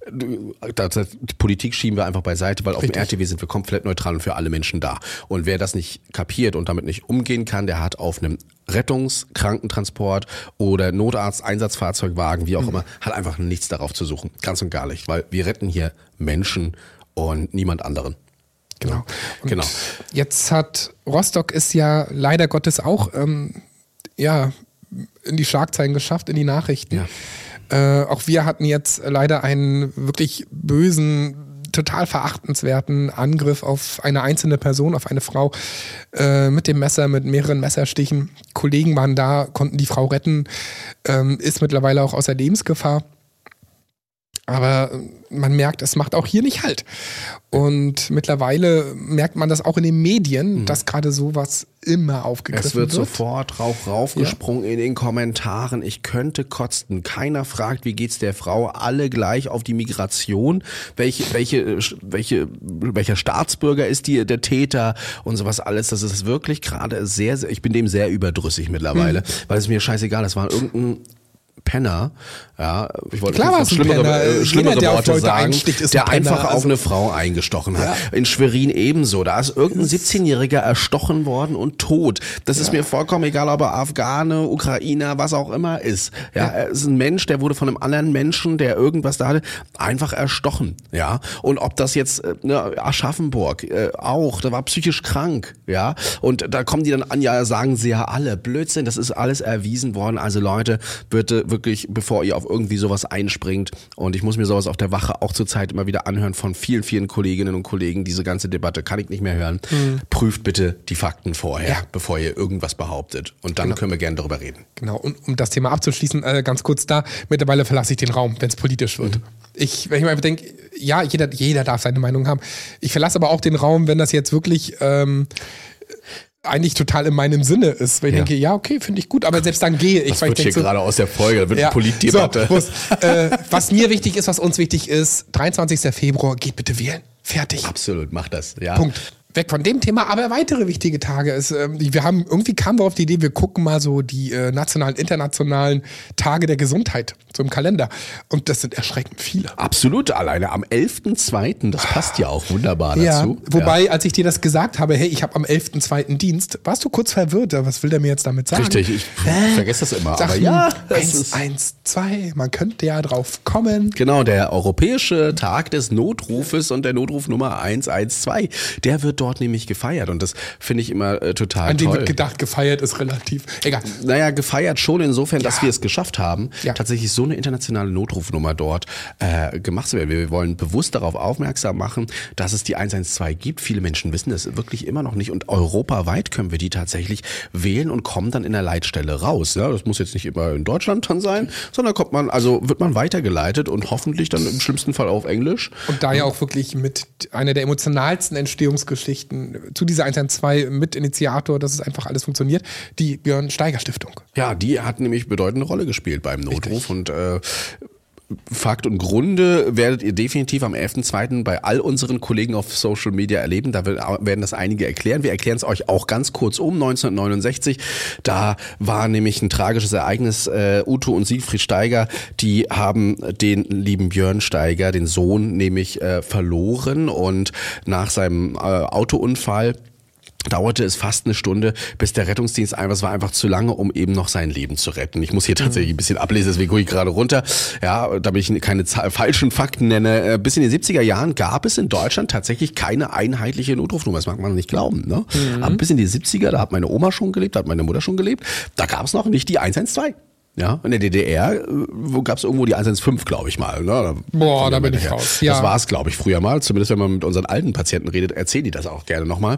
Die Politik schieben wir einfach beiseite, weil auf dem RTW sind wir komplett neutral und für alle Menschen da. Und wer das nicht kapiert und damit nicht umgehen kann, der hat auf einem Krankentransport oder Notarzt-Einsatzfahrzeugwagen, wie auch immer, hat einfach nichts darauf zu suchen. Ganz und gar nicht, weil wir retten hier Menschen und niemand anderen. Genau. Genau. Jetzt hat Rostock ist ja leider Gottes auch in die Schlagzeilen geschafft, in die Nachrichten. Ja. Auch wir hatten jetzt leider einen wirklich bösen, total verachtenswerten Angriff auf eine einzelne Person, auf eine Frau mit dem Messer, mit mehreren Messerstichen. Kollegen waren da, konnten die Frau retten, ist mittlerweile auch außer Lebensgefahr. Aber man merkt, es macht auch hier nicht Halt. Und mittlerweile merkt man das auch in den Medien, dass gerade sowas immer aufgegriffen wird. Es wird sofort raufgesprungen in den Kommentaren. Ich könnte kotzen. Keiner fragt, wie geht's der Frau? Alle gleich auf die Migration. Welcher Staatsbürger ist der Täter und sowas alles. Das ist wirklich gerade sehr, sehr, ich bin dem sehr überdrüssig mittlerweile, weil es mir scheißegal, das war irgendein Penner, ja, ich wollte schlimmere Worte sagen, der einfach auf eine Frau eingestochen hat. Ja. In Schwerin ebenso, da ist irgendein 17-Jähriger erstochen worden und tot. Das ist mir vollkommen egal, ob er Afghane, Ukrainer, was auch immer ist. Ja, er ist ein Mensch, der wurde von einem anderen Menschen, der irgendwas da hatte, einfach erstochen. Ja, und ob das jetzt Aschaffenburg auch, da war psychisch krank. Ja, und da kommen die dann an, ja, sagen sie ja alle, Blödsinn, das ist alles erwiesen worden. Also Leute, bitte wirklich, bevor ihr auf irgendwie sowas einspringt, und ich muss mir sowas auf der Wache auch zurzeit immer wieder anhören von vielen, vielen Kolleginnen und Kollegen, diese ganze Debatte kann ich nicht mehr hören. Prüft bitte die Fakten vorher, bevor ihr irgendwas behauptet. Und dann können wir gerne darüber reden. Genau, und um das Thema abzuschließen, ganz kurz da, mittlerweile verlasse ich den Raum, wenn es politisch wird. Wenn ich mir einfach denke, ja, jeder darf seine Meinung haben. Ich verlasse aber auch den Raum, wenn das jetzt wirklich eigentlich total in meinem Sinne ist, weil ich denke, ja, okay, finde ich gut, aber selbst dann gehe ich. Das wird hier gerade aus der Folge, da wird eine Politdebatte. So, was mir wichtig ist, was uns wichtig ist, 23. Februar, geht bitte wählen. Fertig. Absolut, mach das. Ja. Punkt. Weg von dem Thema, aber weitere wichtige Tage ist, kamen wir auf die Idee, wir gucken mal so die nationalen, internationalen Tage der Gesundheit, so im Kalender. Und das sind erschreckend viele. Absolut, alleine am 11.2., das passt ja auch wunderbar dazu. Wobei, als ich dir das gesagt habe, hey, ich habe am 11.2. Dienst, warst du kurz verwirrt, was will der mir jetzt damit sagen? Richtig, ich vergesse das immer. Sag aber ja, 112, man könnte ja drauf kommen. Genau, der Europäische Tag des Notrufes und der Notrufnummer 112, der wird dort nämlich gefeiert und das finde ich immer total An toll. dem wird gedacht, gefeiert ist relativ, egal. Naja, gefeiert schon insofern, dass wir es geschafft haben, tatsächlich so eine internationale Notrufnummer dort gemacht zu werden. Wir wollen bewusst darauf aufmerksam machen, dass es die 112 gibt. Viele Menschen wissen das wirklich immer noch nicht und europaweit können wir die tatsächlich wählen und kommen dann in der Leitstelle raus. Ja, das muss jetzt nicht immer in Deutschland dann sein, sondern wird man weitergeleitet und hoffentlich dann im schlimmsten Fall auf Englisch. Und da ja auch wirklich mit einer der emotionalsten Entstehungsgeschichten zu dieser 112 mit Initiator, dass es einfach alles funktioniert, die Björn-Steiger-Stiftung. Ja, die hat nämlich bedeutende Rolle gespielt beim Notruf. Richtig. Und Fakt und Grunde werdet ihr definitiv am 11.2. bei all unseren Kollegen auf Social Media erleben. Da werden das einige erklären. Wir erklären es euch auch ganz kurz 1969. Da war nämlich ein tragisches Ereignis. Uto und Siegfried Steiger, die haben den lieben Björn Steiger, den Sohn, nämlich verloren. Und nach seinem Autounfall dauerte es fast eine Stunde, bis der Rettungsdienst es war einfach zu lange, um eben noch sein Leben zu retten. Ich muss hier tatsächlich ein bisschen ablesen, deswegen gucke ich gerade runter. Ja, damit ich keine falschen Fakten nenne. Bis in den 70er Jahren gab es in Deutschland tatsächlich keine einheitliche Notrufnummer. Das mag man nicht glauben, ne? Aber bis in die 70er, da hat meine Oma schon gelebt, da hat meine Mutter schon gelebt, da gab es noch nicht die 112. Ja, in der DDR, wo gab es irgendwo die 115, glaube ich mal. Ne? Boah, da bin ich raus. Ja. Das war es, glaube ich, früher mal. Zumindest wenn man mit unseren alten Patienten redet, erzählen die das auch gerne nochmal.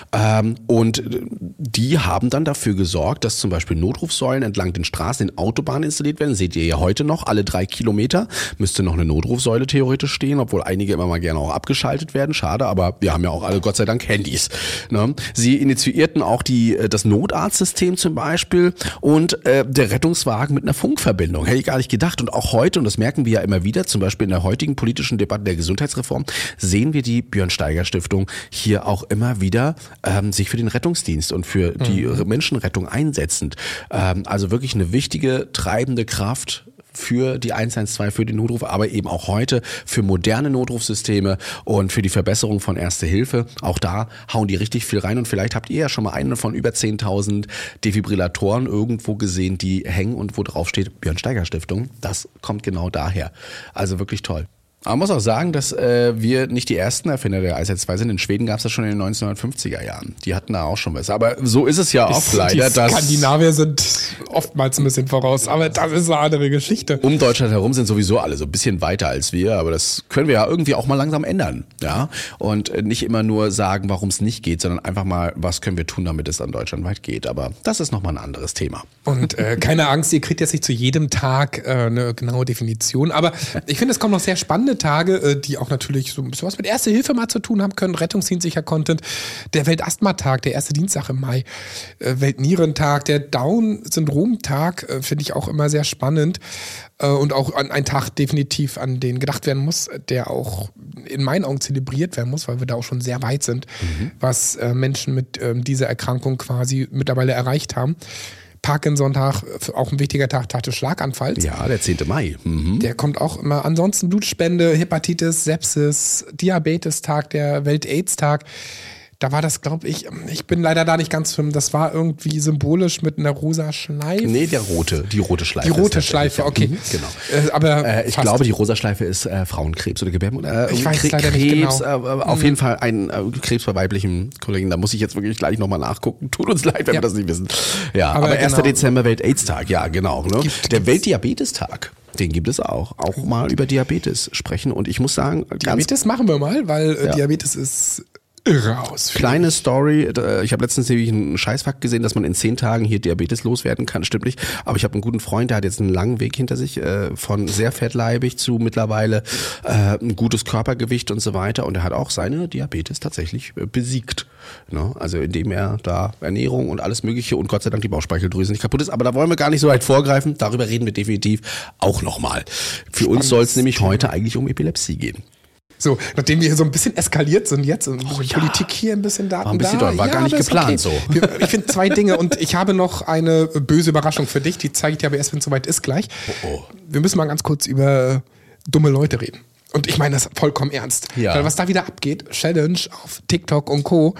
Und die haben dann dafür gesorgt, dass zum Beispiel Notrufsäulen entlang den Straßen, den Autobahnen installiert werden. Seht ihr ja heute noch, alle 3 Kilometer müsste noch eine Notrufsäule theoretisch stehen, obwohl einige immer mal gerne auch abgeschaltet werden. Schade, aber wir haben ja auch alle Gott sei Dank Handys. Ne? Sie initiierten auch das Notarztsystem zum Beispiel und der Rettungswagen mit einer Funkverbindung. Hätte ich gar nicht gedacht. Und auch heute, und das merken wir ja immer wieder, zum Beispiel in der heutigen politischen Debatte der Gesundheitsreform, sehen wir die Björn-Steiger-Stiftung hier auch immer wieder sich für den Rettungsdienst und für die Menschenrettung einsetzend. Also wirklich eine wichtige, treibende Kraft für die 112, für den Notruf, aber eben auch heute für moderne Notrufsysteme und für die Verbesserung von Erste Hilfe. Auch da hauen die richtig viel rein und vielleicht habt ihr ja schon mal einen von über 10.000 Defibrillatoren irgendwo gesehen, die hängen und wo drauf steht Björn-Steiger-Stiftung. Das kommt genau daher. Also wirklich toll. Aber man muss auch sagen, dass wir nicht die ersten Erfinder der 112 sind. In Schweden gab es das schon in den 1950er Jahren. Die hatten da auch schon was. Aber so ist es ja oft leider. Die Skandinavier sind oftmals ein bisschen voraus. Aber das ist eine andere Geschichte. Um Deutschland herum sind sowieso alle so ein bisschen weiter als wir. Aber das können wir ja irgendwie auch mal langsam ändern. Ja? Und nicht immer nur sagen, warum es nicht geht, sondern einfach mal, was können wir tun, damit es dann deutschlandweit geht. Aber das ist nochmal ein anderes Thema. Und keine Angst, ihr kriegt jetzt nicht zu jedem Tag eine genaue Definition. Aber ich finde, es kommen noch sehr spannende Tage, die auch natürlich so ein bisschen was mit Erste Hilfe mal zu tun haben können, rettungsdienstlicher Content, der Weltasthma-Tag, der erste Dienstag im Mai, Weltnierentag, der Down-Syndrom-Tag, finde ich auch immer sehr spannend und auch ein Tag definitiv, an den gedacht werden muss, der auch in meinen Augen zelebriert werden muss, weil wir da auch schon sehr weit sind, was Menschen mit dieser Erkrankung quasi mittlerweile erreicht haben. Parkinson-Tag, auch ein wichtiger Tag des Schlaganfalls. Ja, der 10. Mai. Der kommt auch immer. Ansonsten Blutspende, Hepatitis, Sepsis, Diabetes-Tag, der Welt-AIDS-Tag. Da war das, glaube ich bin leider da nicht ganz firm, das war irgendwie symbolisch mit einer rosa Schleife. Nee, die rote Schleife. Die rote Schleife, okay. Genau. Aber ich glaube, die rosa Schleife ist Frauenkrebs oder Gebärmutter. Ich weiß leider nicht genau. Auf jeden Fall ein Krebs bei weiblichen Kollegen. Da muss ich jetzt wirklich gleich nochmal nachgucken. Tut uns leid, wenn wir das nicht wissen. Ja, aber 1. Dezember Welt-AIDS-Tag, ja genau. Ne? Der Welt-Diabetes-Tag. Den gibt es auch. Auch mal über Diabetes sprechen. Und ich muss sagen, Diabetes machen wir mal, weil Diabetes ist irre aus. Kleine Story, ich habe letztens nämlich einen Scheißfakt gesehen, dass man in 10 Tagen hier Diabetes loswerden kann, stimmt nicht, aber ich habe einen guten Freund, der hat jetzt einen langen Weg hinter sich, von sehr fettleibig zu mittlerweile ein gutes Körpergewicht und so weiter und er hat auch seine Diabetes tatsächlich besiegt, ne? Also indem er da Ernährung und alles mögliche und Gott sei Dank die Bauchspeicheldrüse nicht kaputt ist, aber da wollen wir gar nicht so weit vorgreifen, darüber reden wir definitiv auch nochmal. Für uns soll es nämlich heute eigentlich um Epilepsie gehen. So, nachdem wir hier so ein bisschen eskaliert sind jetzt und Politik hier ein bisschen Daten war ein bisschen da. War gar nicht geplant so. Ich finde 2 Dinge und ich habe noch eine böse Überraschung für dich, die zeige ich dir aber erst, wenn es soweit ist gleich. Wir müssen mal ganz kurz über dumme Leute reden. Und ich meine das vollkommen ernst. Ja. Weil was da wieder abgeht, Challenge auf TikTok und Co.,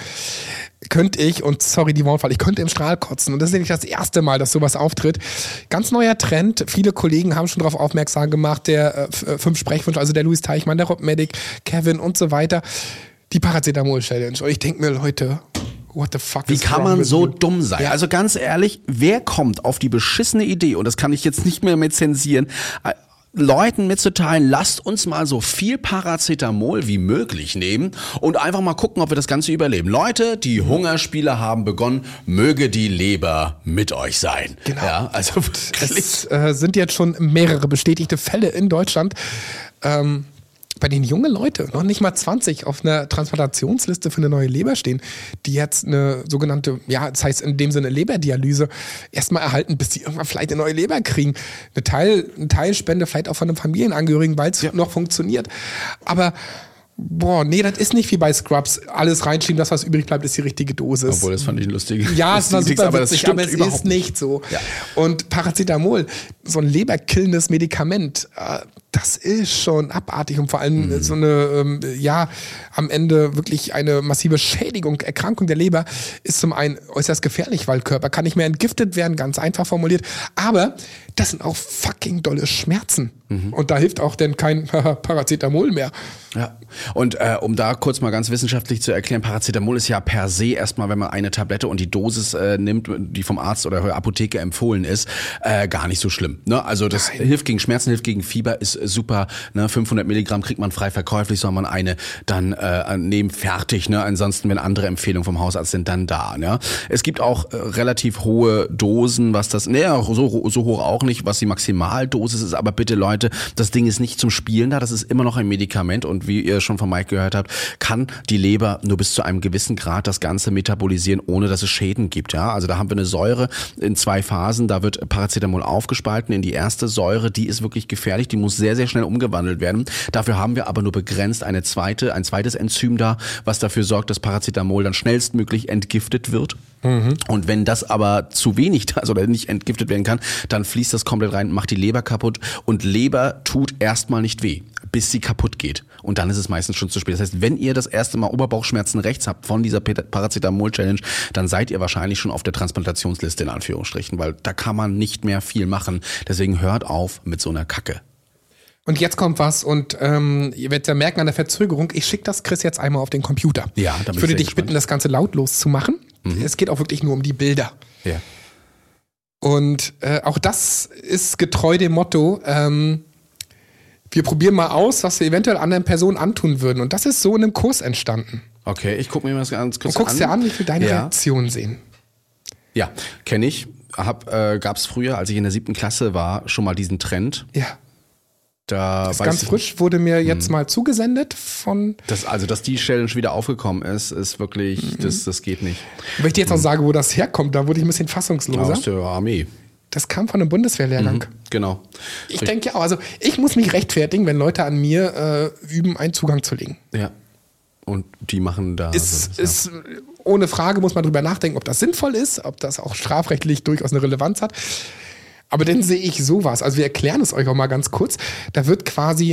könnte ich, und sorry die Wortwahl, ich könnte im Strahl kotzen. Und das ist nicht das erste Mal, dass sowas auftritt. Ganz neuer Trend. Viele Kollegen haben schon darauf aufmerksam gemacht. Der 5 Sprechwunsch, also der Louis Teichmann, der Rob Medic, Kevin und so weiter. Die Paracetamol-Challenge. Und ich denke mir, Leute, what the fuck Wie kann man so dumm sein? Ja. Also ganz ehrlich, wer kommt auf die beschissene Idee, und das kann ich jetzt nicht mehr mit zensieren, Leuten mitzuteilen, lasst uns mal so viel Paracetamol wie möglich nehmen und einfach mal gucken, ob wir das Ganze überleben. Leute, die Hungerspiele haben begonnen, möge die Leber mit euch sein. Genau. Ja, also es sind jetzt schon mehrere bestätigte Fälle in Deutschland, bei denen junge Leute, noch nicht mal 20, auf einer Transplantationsliste für eine neue Leber stehen, die jetzt eine sogenannte, ja, das heißt in dem Sinne Leberdialyse, erstmal erhalten, bis sie irgendwann vielleicht eine neue Leber kriegen. Eine Teilspende vielleicht auch von einem Familienangehörigen, weil es noch funktioniert. Aber nee, das ist nicht wie bei Scrubs. Alles reinschieben, das, was übrig bleibt, ist die richtige Dosis. Obwohl, das fand ich lustig. Ja, es war super witzig, aber es ist nicht so. Ja. Und Paracetamol, so ein leberkillendes Medikament, das ist schon abartig und vor allem so eine, am Ende wirklich eine massive Schädigung, Erkrankung der Leber ist zum einen äußerst gefährlich, weil Körper kann nicht mehr entgiftet werden, ganz einfach formuliert. Aber das sind auch fucking dolle Schmerzen. Und da hilft auch denn kein Paracetamol mehr. Ja, und um da kurz mal ganz wissenschaftlich zu erklären, Paracetamol ist ja per se erstmal, wenn man eine Tablette und die Dosis nimmt, die vom Arzt oder der Apotheke empfohlen ist, gar nicht so schlimm. Ne? Also das hilft gegen Schmerzen, hilft gegen Fieber, ist super. Ne? 500 Milligramm kriegt man frei verkäuflich, soll man eine dann nehmen, fertig. Ne? Ansonsten, wenn andere Empfehlungen vom Hausarzt sind, dann da. Ne? Es gibt auch relativ hohe Dosen, was das, so hoch auch nicht, was die Maximaldosis ist, aber bitte Leute, das Ding ist nicht zum Spielen da, das ist immer noch ein Medikament und wie ihr schon von Mike gehört habt, kann die Leber nur bis zu einem gewissen Grad das Ganze metabolisieren, ohne dass es Schäden gibt. Ja, also da haben wir eine Säure in 2 Phasen, da wird Paracetamol aufgespalten in die erste Säure, die ist wirklich gefährlich, die muss sehr, sehr schnell umgewandelt werden. Dafür haben wir aber nur begrenzt ein zweites Enzym da, was dafür sorgt, dass Paracetamol dann schnellstmöglich entgiftet wird. Und wenn das aber zu wenig da ist oder nicht entgiftet werden kann, dann fließt das komplett rein, macht die Leber kaputt und Leber tut erstmal nicht weh, bis sie kaputt geht. Und dann ist es meistens schon zu spät. Das heißt, wenn ihr das erste Mal Oberbauchschmerzen rechts habt von dieser Paracetamol-Challenge, dann seid ihr wahrscheinlich schon auf der Transplantationsliste in Anführungsstrichen, weil da kann man nicht mehr viel machen. Deswegen hört auf mit so einer Kacke. Und jetzt kommt was und ihr werdet ja merken an der Verzögerung, ich schicke das Chris jetzt einmal auf den Computer. Ja, da bin ich würde sehr dich gespannt. bitten, das Ganze lautlos zu machen. Es geht auch wirklich nur um die Bilder. Ja. Und auch das ist getreu dem Motto, wir probieren mal aus, was wir eventuell anderen Personen antun würden. Und das ist so in einem Kurs entstanden. Okay, ich gucke mir das ganz kurz Du an. guckst dir an, ich will deine Reaktion sehen. Ja, kenne ich. Gab's früher, als ich in der 7. Klasse war, schon mal diesen Trend. Ja. Da Das ist ganz frisch, wurde mir jetzt mal zugesendet von... Dass die Challenge wieder aufgekommen ist wirklich, das geht nicht. Wenn ich dir jetzt auch sage, wo das herkommt, da wurde ich ein bisschen fassungsloser. Aus der Armee. Das kam von einem Bundeswehrlehrgang. Genau. Ich denke ja auch, also ich muss mich rechtfertigen, wenn Leute an mir üben, einen Zugang zu legen. Ja. Und die machen da... Ist ohne Frage, muss man drüber nachdenken, ob das sinnvoll ist, ob das auch strafrechtlich durchaus eine Relevanz hat. Aber dann sehe ich sowas. Also wir erklären es euch auch mal ganz kurz. Da wird quasi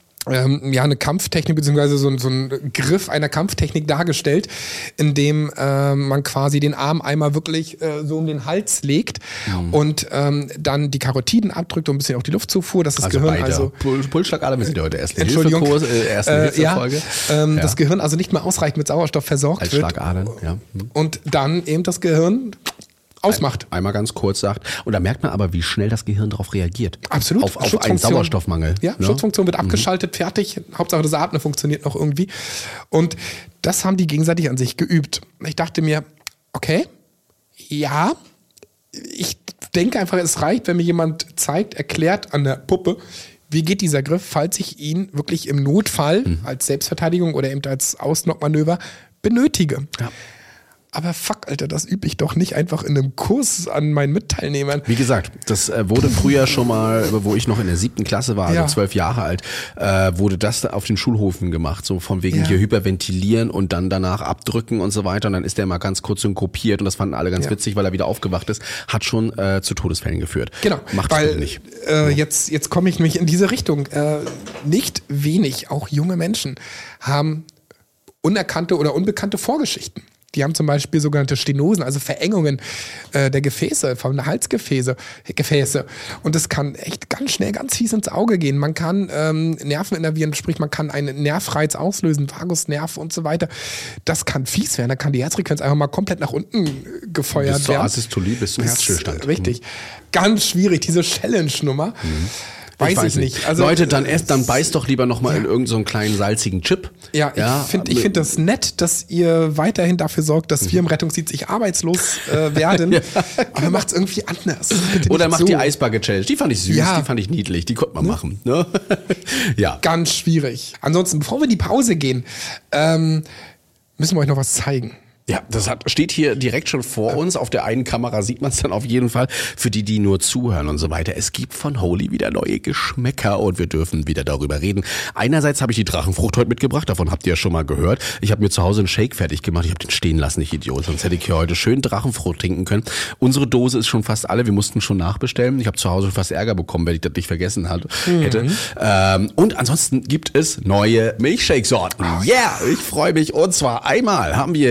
eine Kampftechnik beziehungsweise so ein Griff einer Kampftechnik dargestellt, in dem man quasi den Arm einmal wirklich so um den Hals legt und dann die Karotiden abdrückt und ein bisschen auch die Luftzufuhr, dass das Gehirn Pulsschlagader, wir sind ja heute Entschuldigung. erste Hilfefolge. Das Gehirn also nicht mehr ausreichend mit Sauerstoff versorgt Als wird. Schlagadern, ja. Und dann eben das Gehirn ausmacht. Einmal ganz kurz sagt. Und da merkt man aber, wie schnell das Gehirn darauf reagiert. Absolut. Auf einen Sauerstoffmangel. Ja, ne? Schutzfunktion wird abgeschaltet, fertig. Hauptsache das Atmen funktioniert noch irgendwie. Und das haben die gegenseitig an sich geübt. Ich dachte mir, okay, ja, ich denke einfach, es reicht, wenn mir jemand zeigt, erklärt an der Puppe, wie geht dieser Griff, falls ich ihn wirklich im Notfall als Selbstverteidigung oder eben als Ausnockmanöver benötige. Ja. Aber fuck, Alter, das übe ich doch nicht einfach in einem Kurs an meinen Mitteilnehmern. Wie gesagt, das wurde früher schon mal, wo ich noch in der 7. Klasse war, also 12 Jahre alt, wurde das da auf den Schulhofen gemacht, so von wegen hier hyperventilieren und dann danach abdrücken und so weiter. Und dann ist der mal ganz kurz synkopiert und das fanden alle ganz witzig, weil er wieder aufgewacht ist. Hat schon zu Todesfällen geführt. Genau, Macht weil nicht. Jetzt komme ich nämlich in diese Richtung. Nicht wenig, auch junge Menschen, haben unerkannte oder unbekannte Vorgeschichten. Die haben zum Beispiel sogenannte Stenosen, also Verengungen der Gefäße, von der Halsgefäße. Und das kann echt ganz schnell, ganz fies ins Auge gehen. Man kann Nerven innervieren, sprich man kann einen Nervreiz auslösen, Vagusnerv und so weiter. Das kann fies werden. Da kann die Herzfrequenz einfach mal komplett nach unten gefeuert werden. Bis zur Asystolie, bis zum Herzstillstand. Richtig. Ganz schwierig, diese Challenge-Nummer. Weiß ich nicht. Also, Leute, dann beißt doch lieber nochmal in irgendeinen so kleinen salzigen Chip. Ja, ich find das nett, dass ihr weiterhin dafür sorgt, dass wir im Rettungsdienst nicht arbeitslos werden. Aber macht es irgendwie anders. Oder macht die Eisbagge-Challenge. Die fand ich süß, die fand ich niedlich, die konnte man machen. Ne? Ja. Ganz schwierig. Ansonsten, bevor wir in die Pause gehen, müssen wir euch noch was zeigen. Ja, steht hier direkt schon vor uns. Auf der einen Kamera sieht man es dann auf jeden Fall. Für die nur zuhören und so weiter. Es gibt von Holy wieder neue Geschmäcker und wir dürfen wieder darüber reden. Einerseits habe ich die Drachenfrucht heute mitgebracht. Davon habt ihr ja schon mal gehört. Ich habe mir zu Hause einen Shake fertig gemacht. Ich habe den stehen lassen, ich Idiot. Sonst hätte ich hier heute schön Drachenfrucht trinken können. Unsere Dose ist schon fast alle. Wir mussten schon nachbestellen. Ich habe zu Hause fast Ärger bekommen, wenn ich das nicht vergessen hätte. Und ansonsten gibt es neue Milchshake-Sorten. Ich freue mich. Und zwar einmal haben wir hier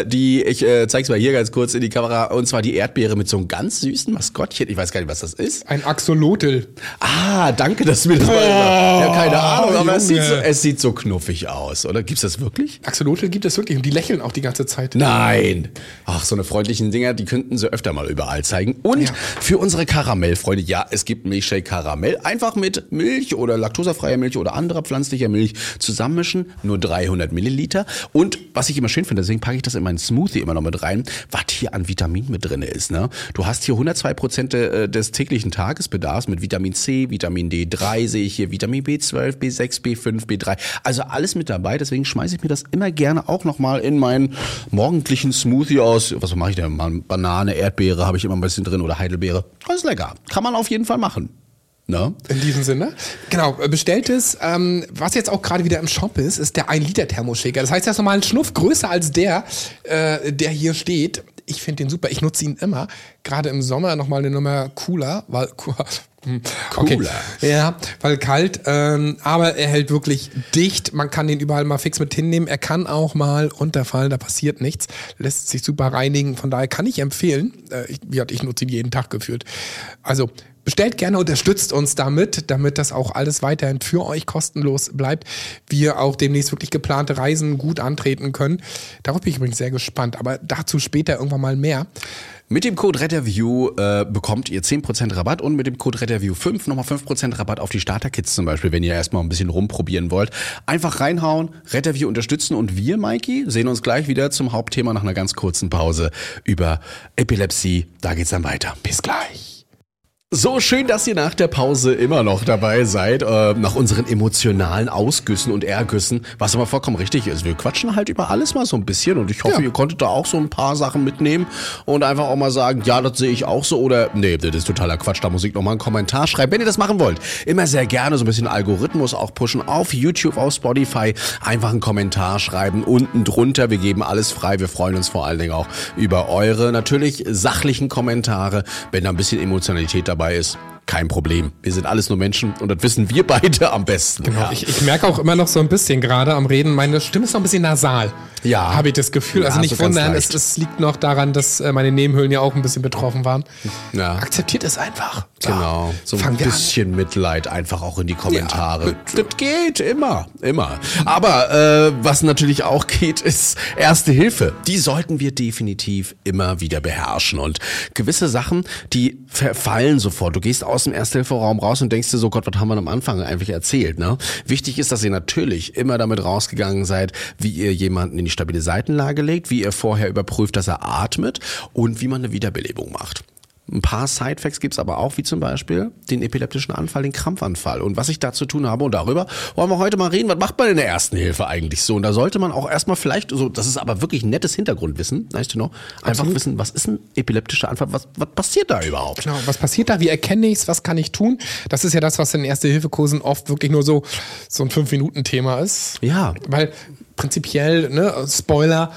ich zeig's mal hier ganz kurz in die Kamera, und zwar die Erdbeere mit so einem ganz süßen Maskottchen. Ich weiß gar nicht, was das ist. Ein Axolotl. Ah, danke, dass du mir das mal gesagt hast. Ja, keine Ahnung, aber Junge. es sieht so knuffig aus, oder? Gibt's das wirklich? Axolotl gibt es wirklich und die lächeln auch die ganze Zeit. Nein. Ach, so eine freundlichen Dinger, die könnten sie öfter mal überall zeigen. Und für unsere Karamellfreunde, ja, es gibt Milchshake Karamell. Einfach mit Milch oder laktosefreier Milch oder anderer pflanzlicher Milch zusammenmischen. Nur 300 Milliliter. Und was ich immer schön finde, deswegen packe ich das in meinen Smoothie immer noch mit rein, was hier an Vitamin mit drin ist. Ne? Du hast hier 102% des täglichen Tagesbedarfs mit Vitamin C, Vitamin D3 sehe ich hier, Vitamin B12, B6, B5, B3. Also alles mit dabei. Deswegen schmeiße ich mir das immer gerne auch nochmal in meinen morgendlichen Smoothie aus. Was mache ich denn? Banane, Erdbeere habe ich immer ein bisschen drin oder Heidelbeere. Das ist lecker. Kann man auf jeden Fall machen. Ne? In diesem Sinne. Genau, bestelltes, was jetzt auch gerade wieder im Shop ist der 1-Liter-Thermoshaker. Das heißt, er ist nochmal ein Schnuff größer als der hier steht. Ich finde den super, ich nutze ihn immer. Gerade im Sommer nochmal eine Nummer cooler, weil... Okay. Cooler. Ja, weil kalt, aber er hält wirklich dicht. Man kann den überall mal fix mit hinnehmen. Er kann auch mal runterfallen, da passiert nichts. Lässt sich super reinigen. Von daher kann ich empfehlen. Ich nutze ihn jeden Tag gefühlt. Also bestellt gerne, unterstützt uns damit das auch alles weiterhin für euch kostenlos bleibt. Wir auch demnächst wirklich geplante Reisen gut antreten können. Darauf bin ich übrigens sehr gespannt, aber dazu später irgendwann mal mehr. Mit dem Code RETTERVIEW bekommt ihr 10% Rabatt und mit dem Code RETTERVIEW5 nochmal 5% Rabatt auf die Starter-Kits zum Beispiel, wenn ihr erstmal ein bisschen rumprobieren wollt. Einfach reinhauen, RETTERVIEW unterstützen und wir, Maiki, sehen uns gleich wieder zum Hauptthema nach einer ganz kurzen Pause über Epilepsie. Da geht's dann weiter. Bis gleich. So schön, dass ihr nach der Pause immer noch dabei seid, nach unseren emotionalen Ausgüssen und Ergüssen, was aber vollkommen richtig ist. Wir quatschen halt über alles mal so ein bisschen und ich hoffe, ihr konntet da auch so ein paar Sachen mitnehmen und einfach auch mal sagen, ja, das sehe ich auch so oder nee, das ist totaler Quatsch, da muss ich nochmal einen Kommentar schreiben. Wenn ihr das machen wollt, immer sehr gerne so ein bisschen Algorithmus auch pushen auf YouTube, auf Spotify, einfach einen Kommentar schreiben, unten drunter, wir geben alles frei, wir freuen uns vor allen Dingen auch über eure natürlich sachlichen Kommentare, wenn da ein bisschen Emotionalität dabei ist, kein Problem. Wir sind alles nur Menschen und das wissen wir beide am besten. Genau. Ja. Ich merke auch immer noch so ein bisschen gerade am Reden, meine Stimme ist noch ein bisschen nasal. Ja. Habe ich das Gefühl. Ja, also nicht so ganz wundern, leicht. es liegt noch daran, dass meine Nebenhöhlen ja auch ein bisschen betroffen waren. Ja. Akzeptiert es einfach. So, Genau, so ein fangen wir an. bisschen Mitleid einfach auch in die Kommentare. Das geht immer. Aber was natürlich auch geht, ist Erste Hilfe. Die sollten wir definitiv immer wieder beherrschen. Und gewisse Sachen, die verfallen sofort. Du gehst aus dem Erste-Hilfe-Raum raus und denkst dir so, Gott, was haben wir am Anfang eigentlich erzählt? Ne? Wichtig ist, dass ihr natürlich immer damit rausgegangen seid, wie ihr jemanden in die stabile Seitenlage legt, wie ihr vorher überprüft, dass er atmet und wie man eine Wiederbelebung macht. Ein paar Sidefacts gibt's aber auch, wie zum Beispiel den epileptischen Anfall, den Krampfanfall. Und was ich da zu tun habe, und darüber wollen wir heute mal reden, was macht man in der Ersten Hilfe eigentlich so? Und da sollte man auch erstmal vielleicht, so, das ist aber wirklich ein nettes Hintergrundwissen, nice to know, einfach Absolut. wissen, was ist ein epileptischer Anfall, was passiert da überhaupt? Genau, was passiert da? Wie erkenne ich's? Was kann ich tun? Das ist ja das, was in Erste-Hilfe-Kursen oft wirklich nur so ein 5-Minuten-Thema ist. Ja. Weil prinzipiell, ne, Spoiler,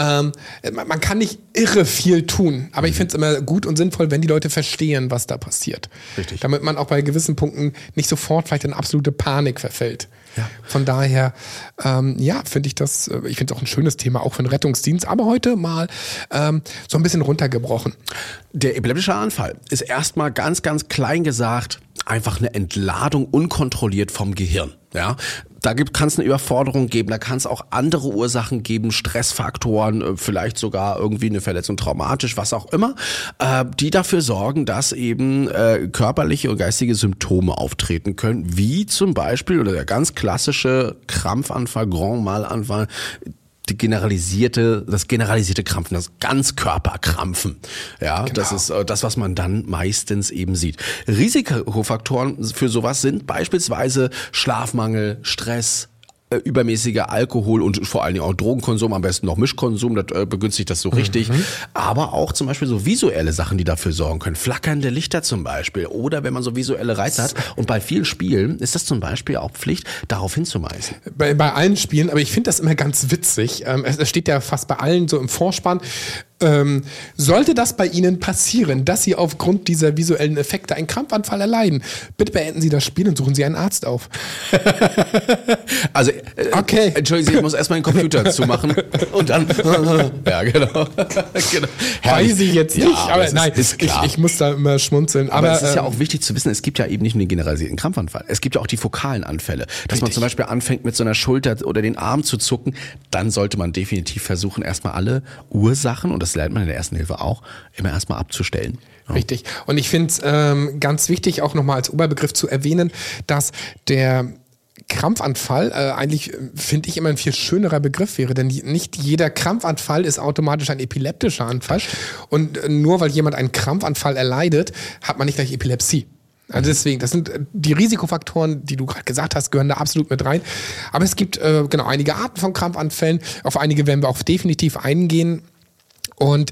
man kann nicht irre viel tun, aber ich finde es immer gut und sinnvoll, wenn die Leute verstehen, was da passiert. Richtig. Damit man auch bei gewissen Punkten nicht sofort vielleicht in absolute Panik verfällt. Ja. Von daher, finde ich das, ich finde es auch ein schönes Thema, auch für den Rettungsdienst, aber heute mal so ein bisschen runtergebrochen. Der epileptische Anfall ist erstmal ganz, ganz klein gesagt einfach eine Entladung unkontrolliert vom Gehirn. Ja, da kann es eine Überforderung geben, da kann es auch andere Ursachen geben, Stressfaktoren, vielleicht sogar irgendwie eine Verletzung, traumatisch, was auch immer, die dafür sorgen, dass eben körperliche und geistige Symptome auftreten können, wie zum Beispiel oder der ganz klassische Krampfanfall, Grand Mal-Anfall, das generalisierte Krampfen, das Ganzkörperkrampfen. Ja, Genau. Das ist das, was man dann meistens eben sieht. Risikofaktoren für sowas sind beispielsweise Schlafmangel, Stress, übermäßiger Alkohol und vor allen Dingen auch Drogenkonsum, am besten noch Mischkonsum, das begünstigt das so richtig. Aber auch zum Beispiel so visuelle Sachen, die dafür sorgen können. Flackernde Lichter zum Beispiel. Oder wenn man so visuelle Reize hat. Und bei vielen Spielen ist das zum Beispiel auch Pflicht, darauf hinzuweisen. Bei allen Spielen, aber ich finde das immer ganz witzig. Es steht ja fast bei allen so im Vorspann. Sollte das bei Ihnen passieren, dass Sie aufgrund dieser visuellen Effekte einen Krampfanfall erleiden, bitte beenden Sie das Spiel und suchen Sie einen Arzt auf. Also, okay. Entschuldigen Sie, ich muss erstmal den Computer zumachen und dann. Ja, genau. Weiß ich jetzt nicht, Ja, aber nein, ist klar. ich muss da immer schmunzeln. Aber es ist ja auch wichtig zu wissen, es gibt ja eben nicht nur den generalisierten Krampfanfall. Es gibt ja auch die fokalen Anfälle. Dass man zum Beispiel anfängt mit so einer Schulter oder den Arm zu zucken, dann sollte man definitiv versuchen, erstmal alle Ursachen, und das lernt man in der Ersten Hilfe auch, immer erstmal abzustellen. Ja. Richtig. Und ich finde es ganz wichtig, auch nochmal als Oberbegriff zu erwähnen, dass der Krampfanfall eigentlich, finde ich, immer ein viel schönerer Begriff wäre, denn nicht jeder Krampfanfall ist automatisch ein epileptischer Anfall. Und nur weil jemand einen Krampfanfall erleidet, hat man nicht gleich Epilepsie. Also deswegen, das sind die Risikofaktoren, die du gerade gesagt hast, gehören da absolut mit rein. Aber es gibt einige Arten von Krampfanfällen. Auf einige werden wir auch definitiv eingehen. Und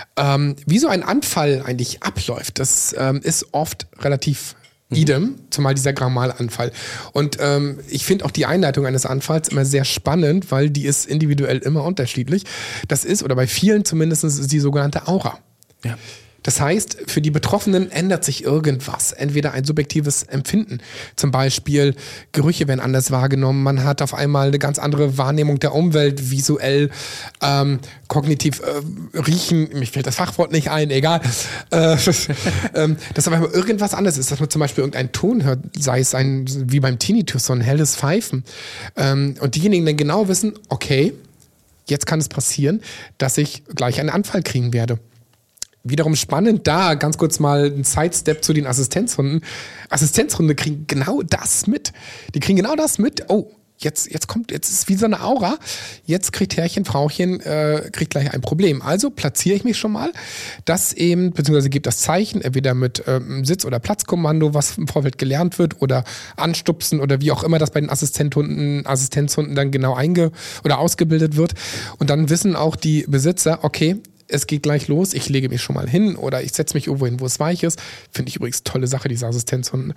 wie so ein Anfall eigentlich abläuft, das ist oft relativ idem, zumal dieser Grammalanfall. Und ich finde auch die Einleitung eines Anfalls immer sehr spannend, weil die ist individuell immer unterschiedlich. Das ist, oder bei vielen zumindest, ist die sogenannte Aura. Ja. Das heißt, für die Betroffenen ändert sich irgendwas. Entweder ein subjektives Empfinden, zum Beispiel Gerüche werden anders wahrgenommen, man hat auf einmal eine ganz andere Wahrnehmung der Umwelt, visuell, kognitiv, riechen, mir fällt das Fachwort nicht ein, egal. Dass auf einmal irgendwas anderes ist, dass man zum Beispiel irgendeinen Ton hört, sei es wie beim Tinnitus, so ein helles Pfeifen. Und diejenigen dann genau wissen, okay, jetzt kann es passieren, dass ich gleich einen Anfall kriegen werde. Wiederum spannend, da ganz kurz mal ein Sidestep zu den Assistenzhunden. Assistenzhunde kriegen genau das mit. Die kriegen genau das mit. Oh, jetzt ist wie so eine Aura. Jetzt kriegt Herrchen, Frauchen, kriegt gleich ein Problem. Also platziere ich mich schon mal, dass eben, beziehungsweise gebe das Zeichen, entweder mit Sitz- oder Platzkommando, was im Vorfeld gelernt wird, oder anstupsen oder wie auch immer das bei den Assistenzhunden dann genau oder ausgebildet wird. Und dann wissen auch die Besitzer, okay, es geht gleich los, ich lege mich schon mal hin oder ich setze mich irgendwo hin, wo es weich ist. Finde ich übrigens tolle Sache, diese Assistenzhunden.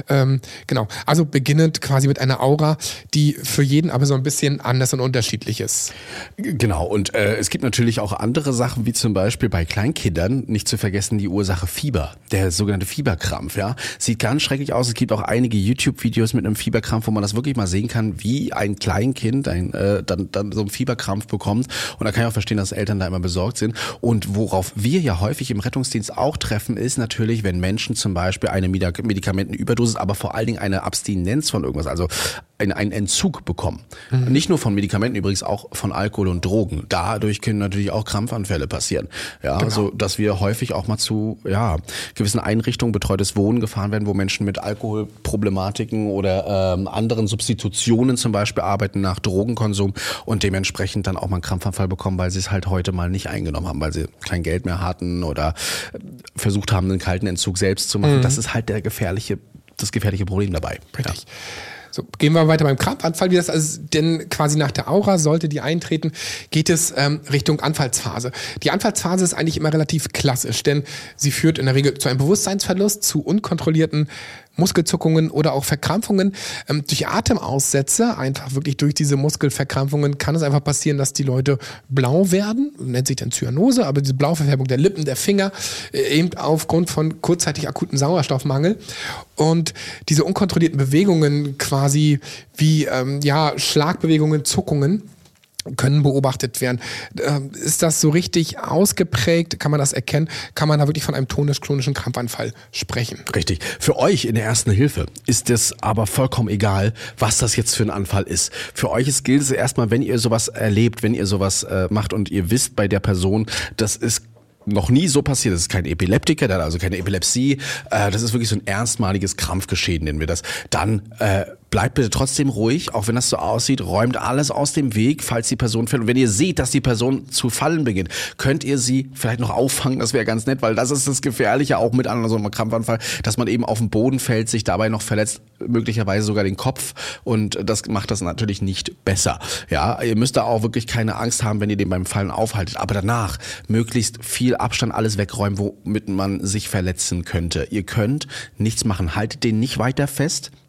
Genau, also beginnend quasi mit einer Aura, die für jeden aber so ein bisschen anders und unterschiedlich ist. Genau, und es gibt natürlich auch andere Sachen, wie zum Beispiel bei Kleinkindern, nicht zu vergessen die Ursache Fieber, der sogenannte Fieberkrampf. Ja, sieht ganz schrecklich aus. Es gibt auch einige YouTube-Videos mit einem Fieberkrampf, wo man das wirklich mal sehen kann, wie ein Kleinkind dann so einen Fieberkrampf bekommt. Und da kann ich auch verstehen, dass Eltern da immer besorgt sind. Und worauf wir ja häufig im Rettungsdienst auch treffen, ist natürlich, wenn Menschen zum Beispiel eine Medikamentenüberdosis, aber vor allen Dingen eine Abstinenz von irgendwas, also einen Entzug bekommen. Nicht nur von Medikamenten, übrigens auch von Alkohol und Drogen. Dadurch können natürlich auch Krampfanfälle passieren. Ja, genau. So dass wir häufig auch mal zu gewissen Einrichtungen betreutes Wohnen gefahren werden, wo Menschen mit Alkoholproblematiken oder anderen Substitutionen zum Beispiel arbeiten nach Drogenkonsum und dementsprechend dann auch mal einen Krampfanfall bekommen, weil sie es halt heute mal nicht eingenommen haben, weil sie kein Geld mehr hatten oder versucht haben, einen kalten Entzug selbst zu machen. Das ist halt das gefährliche Problem dabei. Richtig. Ja. So, gehen wir weiter beim Krampfanfall. Wie das also, denn quasi nach der Aura, sollte die eintreten, geht es Richtung Anfallsphase. Die Anfallsphase ist eigentlich immer relativ klassisch, denn sie führt in der Regel zu einem Bewusstseinsverlust, zu unkontrollierten Muskelzuckungen oder auch Verkrampfungen. Durch Atemaussätze, einfach wirklich durch diese Muskelverkrampfungen, kann es einfach passieren, dass die Leute blau werden, nennt sich dann Zyanose, aber diese Blauverfärbung der Lippen, der Finger, eben aufgrund von kurzzeitig akuten Sauerstoffmangel. Und diese unkontrollierten Bewegungen quasi wie Schlagbewegungen, Zuckungen, können beobachtet werden. Ist das so richtig ausgeprägt? Kann man das erkennen? Kann man da wirklich von einem tonisch-klonischen Krampfanfall sprechen? Richtig. Für euch in der Ersten Hilfe ist es aber vollkommen egal, was das jetzt für ein Anfall ist. Für euch gilt es erstmal, wenn ihr sowas erlebt, wenn ihr sowas macht und ihr wisst bei der Person, das ist noch nie so passiert. Das ist kein Epileptiker, der hat also keine Epilepsie. Das ist wirklich so ein erstmaliges Krampfgeschehen, nennen wir das. Dann bleibt bitte trotzdem ruhig, auch wenn das so aussieht. Räumt alles aus dem Weg, falls die Person fällt. Und wenn ihr seht, dass die Person zu fallen beginnt, könnt ihr sie vielleicht noch auffangen. Das wäre ganz nett, weil das ist das Gefährliche auch mit an so einem Krampfanfall, dass man eben auf den Boden fällt, sich dabei noch verletzt, möglicherweise sogar den Kopf. Und das macht das natürlich nicht besser. Ja, ihr müsst da auch wirklich keine Angst haben, wenn ihr den beim Fallen aufhaltet. Aber danach möglichst viel Abstand, alles wegräumen, womit man sich verletzen könnte. Ihr könnt nichts machen. Haltet den nicht weiter fest.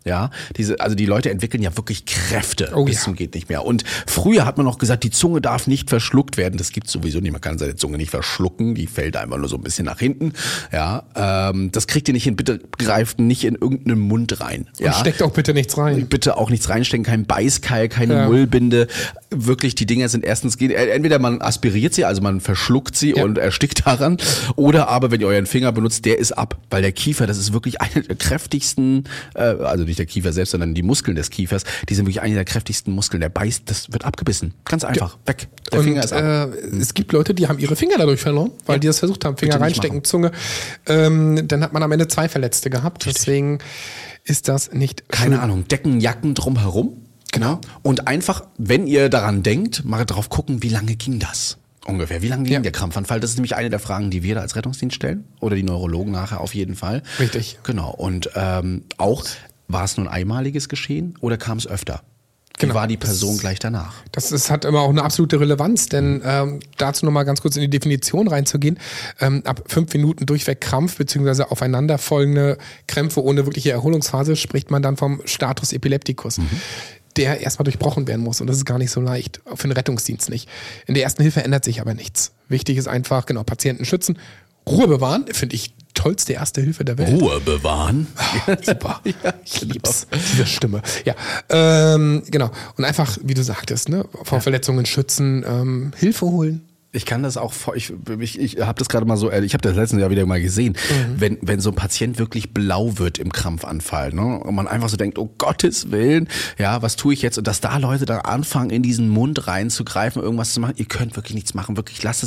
Ja, also die Leute entwickeln ja wirklich Kräfte bis ja. zum geht nicht mehr. Und früher hat man noch gesagt, die Zunge darf nicht verschluckt werden. Das gibt's sowieso nicht. Man kann seine Zunge nicht verschlucken. Die fällt einfach nur so ein bisschen nach hinten. Ja, das kriegt ihr nicht hin. Bitte greift nicht in irgendeinen Mund rein. Ja? Und steckt auch bitte nichts rein. Bitte auch nichts reinstecken, kein Beißkeil, keine Mullbinde. Wirklich, die Dinger sind erstens, entweder man aspiriert sie, also man verschluckt sie und erstickt daran. Oder aber, wenn ihr euren Finger benutzt, der ist ab. Weil der Kiefer, das ist wirklich einer der kräftigsten, also nicht der Kiefer selbst, sondern die Muskeln des Kiefers, die sind wirklich eine der kräftigsten Muskeln. Der beißt, das wird abgebissen. Ganz einfach. Weg. Der Finger ist ab. Es gibt Leute, die haben ihre Finger dadurch verloren, weil die das versucht haben. Finger reinstecken, Zunge. Dann hat man am Ende 2 Verletzte gehabt. Richtig. Deswegen ist das nicht Keine Ahnung. Decken, Jacken drumherum. Genau. Und einfach, wenn ihr daran denkt, mal drauf gucken, wie lange ging das? Ungefähr. Wie lange ging der Krampfanfall? Das ist nämlich eine der Fragen, die wir da als Rettungsdienst stellen. Oder die Neurologen nachher auf jeden Fall. Richtig. Genau. Und auch, war es nur ein einmaliges Geschehen oder kam es öfter? Wie Genau. war die Person gleich danach? Das hat immer auch eine absolute Relevanz, denn dazu nochmal ganz kurz in die Definition reinzugehen. Ab 5 Minuten durchweg Krampf bzw. aufeinanderfolgende Krämpfe ohne wirkliche Erholungsphase spricht man dann vom Status Epilepticus. Der erstmal durchbrochen werden muss. Und das ist gar nicht so leicht. Für den Rettungsdienst nicht. In der ersten Hilfe ändert sich aber nichts. Wichtig ist einfach, genau, Patienten schützen. Ruhe bewahren, finde ich tollste erste Hilfe der Welt. Ruhe bewahren. Super. Ich lieb's. Diese Stimme. Ja. Genau. Und einfach, wie du sagtest, ne, vor Verletzungen schützen, Hilfe holen. Ich kann das auch, ich habe das gerade mal so, ich habe das letztes Jahr wieder mal gesehen, wenn so ein Patient wirklich blau wird im Krampfanfall, ne, und man einfach so denkt, oh Gottes Willen, ja, was tue ich jetzt? Und dass da Leute dann anfangen, in diesen Mund reinzugreifen, irgendwas zu machen, ihr könnt wirklich nichts machen, wirklich, lasst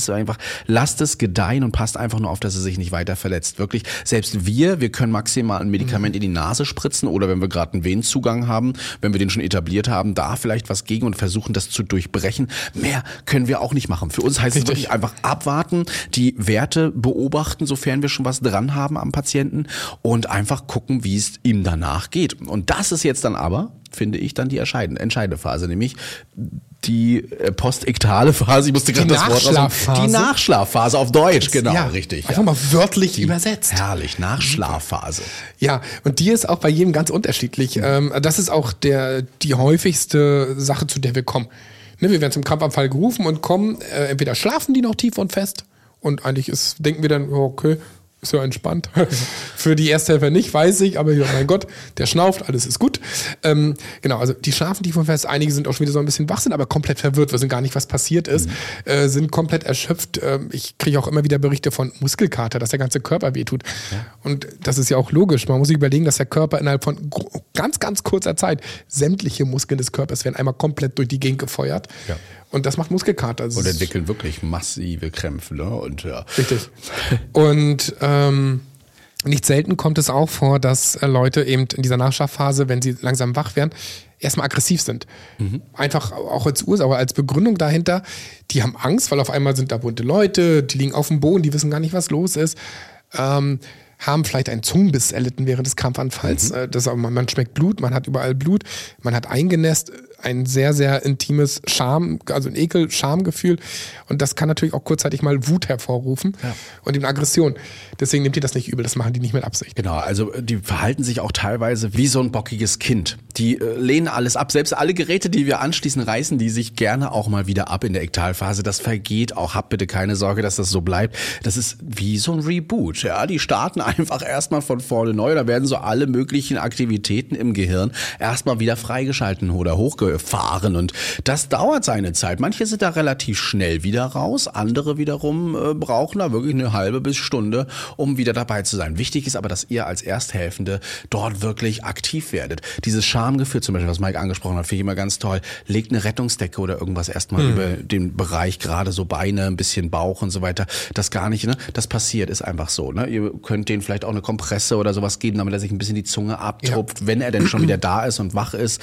es gedeihen und passt einfach nur auf, dass es sich nicht weiter verletzt. Wirklich, selbst wir können maximal ein Medikament in die Nase spritzen oder wenn wir gerade einen Venenzugang haben, wenn wir den schon etabliert haben, da vielleicht was gegen und versuchen, das zu durchbrechen. Mehr können wir auch nicht machen. Für uns heißt es wirklich einfach abwarten, die Werte beobachten, sofern wir schon was dran haben am Patienten und einfach gucken, wie es ihm danach geht. Und das ist jetzt dann aber, finde ich, dann die entscheidende Phase, nämlich die postektale Phase, ich musste gerade das Wort raussuchen. Die Nachschlafphase auf Deutsch, genau, richtig. Einfach mal wörtlich übersetzt. Herrlich, Nachschlafphase. Ja, und die ist auch bei jedem ganz unterschiedlich. Das ist auch die häufigste Sache, zu der wir kommen. Ne, wir werden zum Krampfanfall gerufen und kommen, entweder schlafen die noch tief und fest und eigentlich denken wir dann, okay, ist ja entspannt. Für die Ersthelfer nicht, weiß ich, aber ja, mein Gott, der schnauft, alles ist gut. Genau, also die schlafen tief und fest, einige sind auch schon wieder so ein bisschen wach, sind aber komplett verwirrt, wissen gar nicht, was passiert ist, sind komplett erschöpft. Ich kriege auch immer wieder Berichte von Muskelkater, dass der ganze Körper wehtut. Ja. Und das ist ja auch logisch. Man muss sich überlegen, dass der Körper innerhalb von ganz, ganz kurzer Zeit sämtliche Muskeln des Körpers werden einmal komplett durch die Gegend gefeuert. Ja. Und das macht Muskelkater. Und entwickeln wirklich massive Krämpfe. Ne? Und, ja. Richtig. Und nicht selten kommt es auch vor, dass Leute eben in dieser Nachschlafphase, wenn sie langsam wach werden, erstmal aggressiv sind. Einfach auch als Ursache, als Begründung dahinter. Die haben Angst, weil auf einmal sind da bunte Leute, die liegen auf dem Boden, die wissen gar nicht, was los ist. Haben vielleicht einen Zungenbiss erlitten während des Krampfanfalls. Man schmeckt Blut, man hat überall Blut, man hat eingenässt, ein sehr, sehr intimes ein Ekel-Schamgefühl. Und das kann natürlich auch kurzzeitig mal Wut hervorrufen und eben Aggression. Deswegen nimmt ihr das nicht übel, das machen die nicht mit Absicht. Genau, also die verhalten sich auch teilweise wie so ein bockiges Kind. Die lehnen alles ab. Selbst alle Geräte, die wir anschließen, reißen die sich gerne auch mal wieder ab in der Ektalphase. Das vergeht auch. Habt bitte keine Sorge, dass das so bleibt. Das ist wie so ein Reboot. Ja, die starten einfach erstmal von vorne neu. Da werden so alle möglichen Aktivitäten im Gehirn erstmal wieder freigeschalten oder hochgefahren. Und das dauert seine Zeit. Manche sind da relativ schnell wieder raus. Andere wiederum brauchen da wirklich eine halbe bis Stunde, um wieder dabei zu sein. Wichtig ist aber, dass ihr als Ersthelfende dort wirklich aktiv werdet. Dieses Schamgefühl zum Beispiel, was Mike angesprochen hat, finde ich immer ganz toll. Legt eine Rettungsdecke oder irgendwas erstmal über den Bereich, gerade so Beine, ein bisschen Bauch und so weiter. Das gar nicht, ne? Das passiert, ist einfach so, ne? Ihr könnt denen vielleicht auch eine Kompresse oder sowas geben, damit er sich ein bisschen die Zunge abtupft, wenn er denn schon wieder da ist und wach ist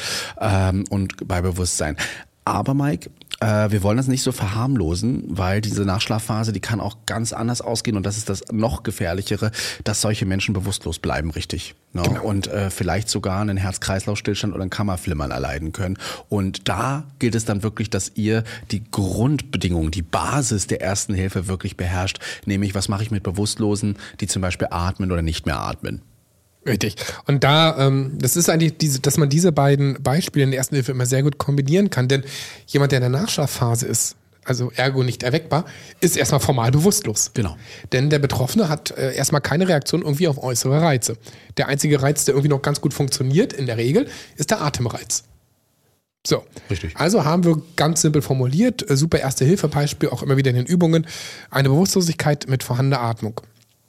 und bei Bewusstsein. Aber Mike, wir wollen das nicht so verharmlosen, weil diese Nachschlafphase, die kann auch ganz anders ausgehen und das ist das noch Gefährlichere, dass solche Menschen bewusstlos bleiben, richtig. Ne? Genau. Und vielleicht sogar einen Herz-Kreislauf-Stillstand oder ein Kammerflimmern erleiden können. Und da gilt es dann wirklich, dass ihr die Grundbedingungen, die Basis der ersten Hilfe wirklich beherrscht, nämlich was mache ich mit Bewusstlosen, die zum Beispiel atmen oder nicht mehr atmen. Richtig. Und da, das ist eigentlich dass man diese beiden Beispiele in der Ersten Hilfe immer sehr gut kombinieren kann. Denn jemand, der in der Nachschlafphase ist, also ergo nicht erweckbar, ist erstmal formal bewusstlos. Genau. Denn der Betroffene hat erstmal keine Reaktion irgendwie auf äußere Reize. Der einzige Reiz, der irgendwie noch ganz gut funktioniert, in der Regel, ist der Atemreiz. So. Richtig. Also haben wir ganz simpel formuliert, super Erste-Hilfe-Beispiel, auch immer wieder in den Übungen, eine Bewusstlosigkeit mit vorhandener Atmung.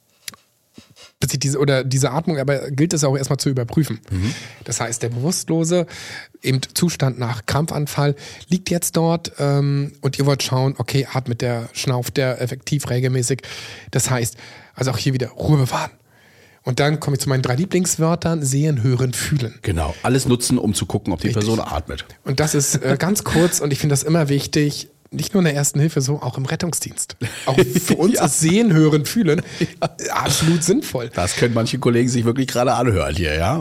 Diese Atmung, aber gilt es auch erstmal zu überprüfen. Das heißt, der bewusstlose eben Zustand nach Krampfanfall liegt jetzt dort und ihr wollt schauen, okay, atmet der, schnauft der effektiv regelmäßig. Das heißt, also auch hier wieder Ruhe bewahren. Und dann komme ich zu meinen 3 Lieblingswörtern, sehen, hören, fühlen. Genau, alles nutzen, um zu gucken, ob die Person atmet. Und das ist ganz kurz und ich finde das immer wichtig, nicht nur in der Ersten Hilfe, so auch im Rettungsdienst. Auch für uns ist Sehen, Hören, Fühlen absolut sinnvoll. Das können manche Kollegen sich wirklich gerade anhören hier, ja?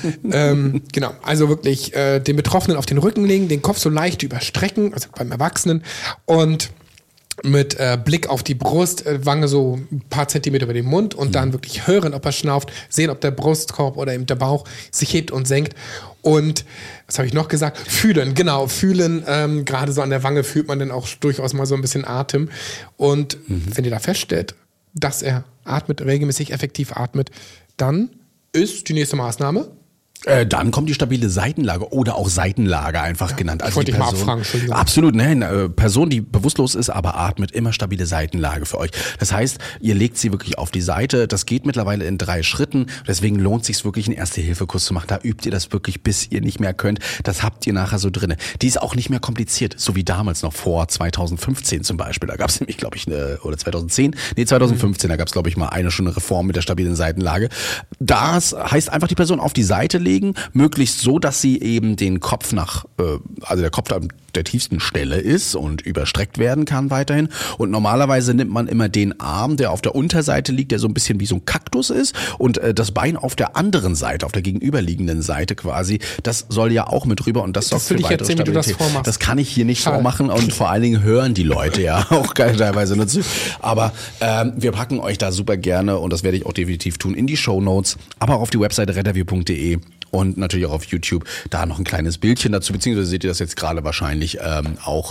Genau, also wirklich den Betroffenen auf den Rücken legen, den Kopf so leicht überstrecken, also beim Erwachsenen, und mit Blick auf die Brust, Wange so ein paar Zentimeter über den Mund und dann wirklich hören, ob er schnauft, sehen, ob der Brustkorb oder eben der Bauch sich hebt und senkt. Und, was habe ich noch gesagt? Fühlen, genau, fühlen, gerade so an der Wange fühlt man dann auch durchaus mal so ein bisschen Atem. Und wenn ihr da feststellt, dass er atmet, regelmäßig effektiv atmet, dann ist die nächste Maßnahme. Dann kommt die stabile Seitenlage oder auch Seitenlage einfach genannt. Also wollte die ich mal Person, abfragen, Entschuldigung. Absolut, nein. Person, die bewusstlos ist, aber atmet, immer stabile Seitenlage für euch. Das heißt, ihr legt sie wirklich auf die Seite. Das geht mittlerweile in 3 Schritten. Deswegen lohnt es sich wirklich, einen Erste-Hilfe-Kurs zu machen. Da übt ihr das wirklich, bis ihr nicht mehr könnt. Das habt ihr nachher so drinne. Die ist auch nicht mehr kompliziert, so wie damals noch vor 2015 zum Beispiel. Da gab es nämlich, glaube ich, oder 2015, da gab es, glaube ich, mal eine schon eine Reform mit der stabilen Seitenlage. Das heißt einfach, die Person auf die Seite legen, möglichst so, dass sie eben den Kopf also der Kopf an der tiefsten Stelle ist und überstreckt werden kann weiterhin. Und normalerweise nimmt man immer den Arm, der auf der Unterseite liegt, der so ein bisschen wie so ein Kaktus ist, und das Bein auf der anderen Seite, auf der gegenüberliegenden Seite quasi, das soll ja auch mit rüber und das sorgt für weitere Stabilität. Das kann ich hier nicht vormachen und vor allen Dingen hören die Leute ja auch teilweise nicht zu. Aber wir packen euch da super gerne, und das werde ich auch definitiv tun, in die Shownotes, aber auch auf die Webseite retterview.de. Und natürlich auch auf YouTube da noch ein kleines Bildchen dazu, beziehungsweise seht ihr das jetzt gerade wahrscheinlich auch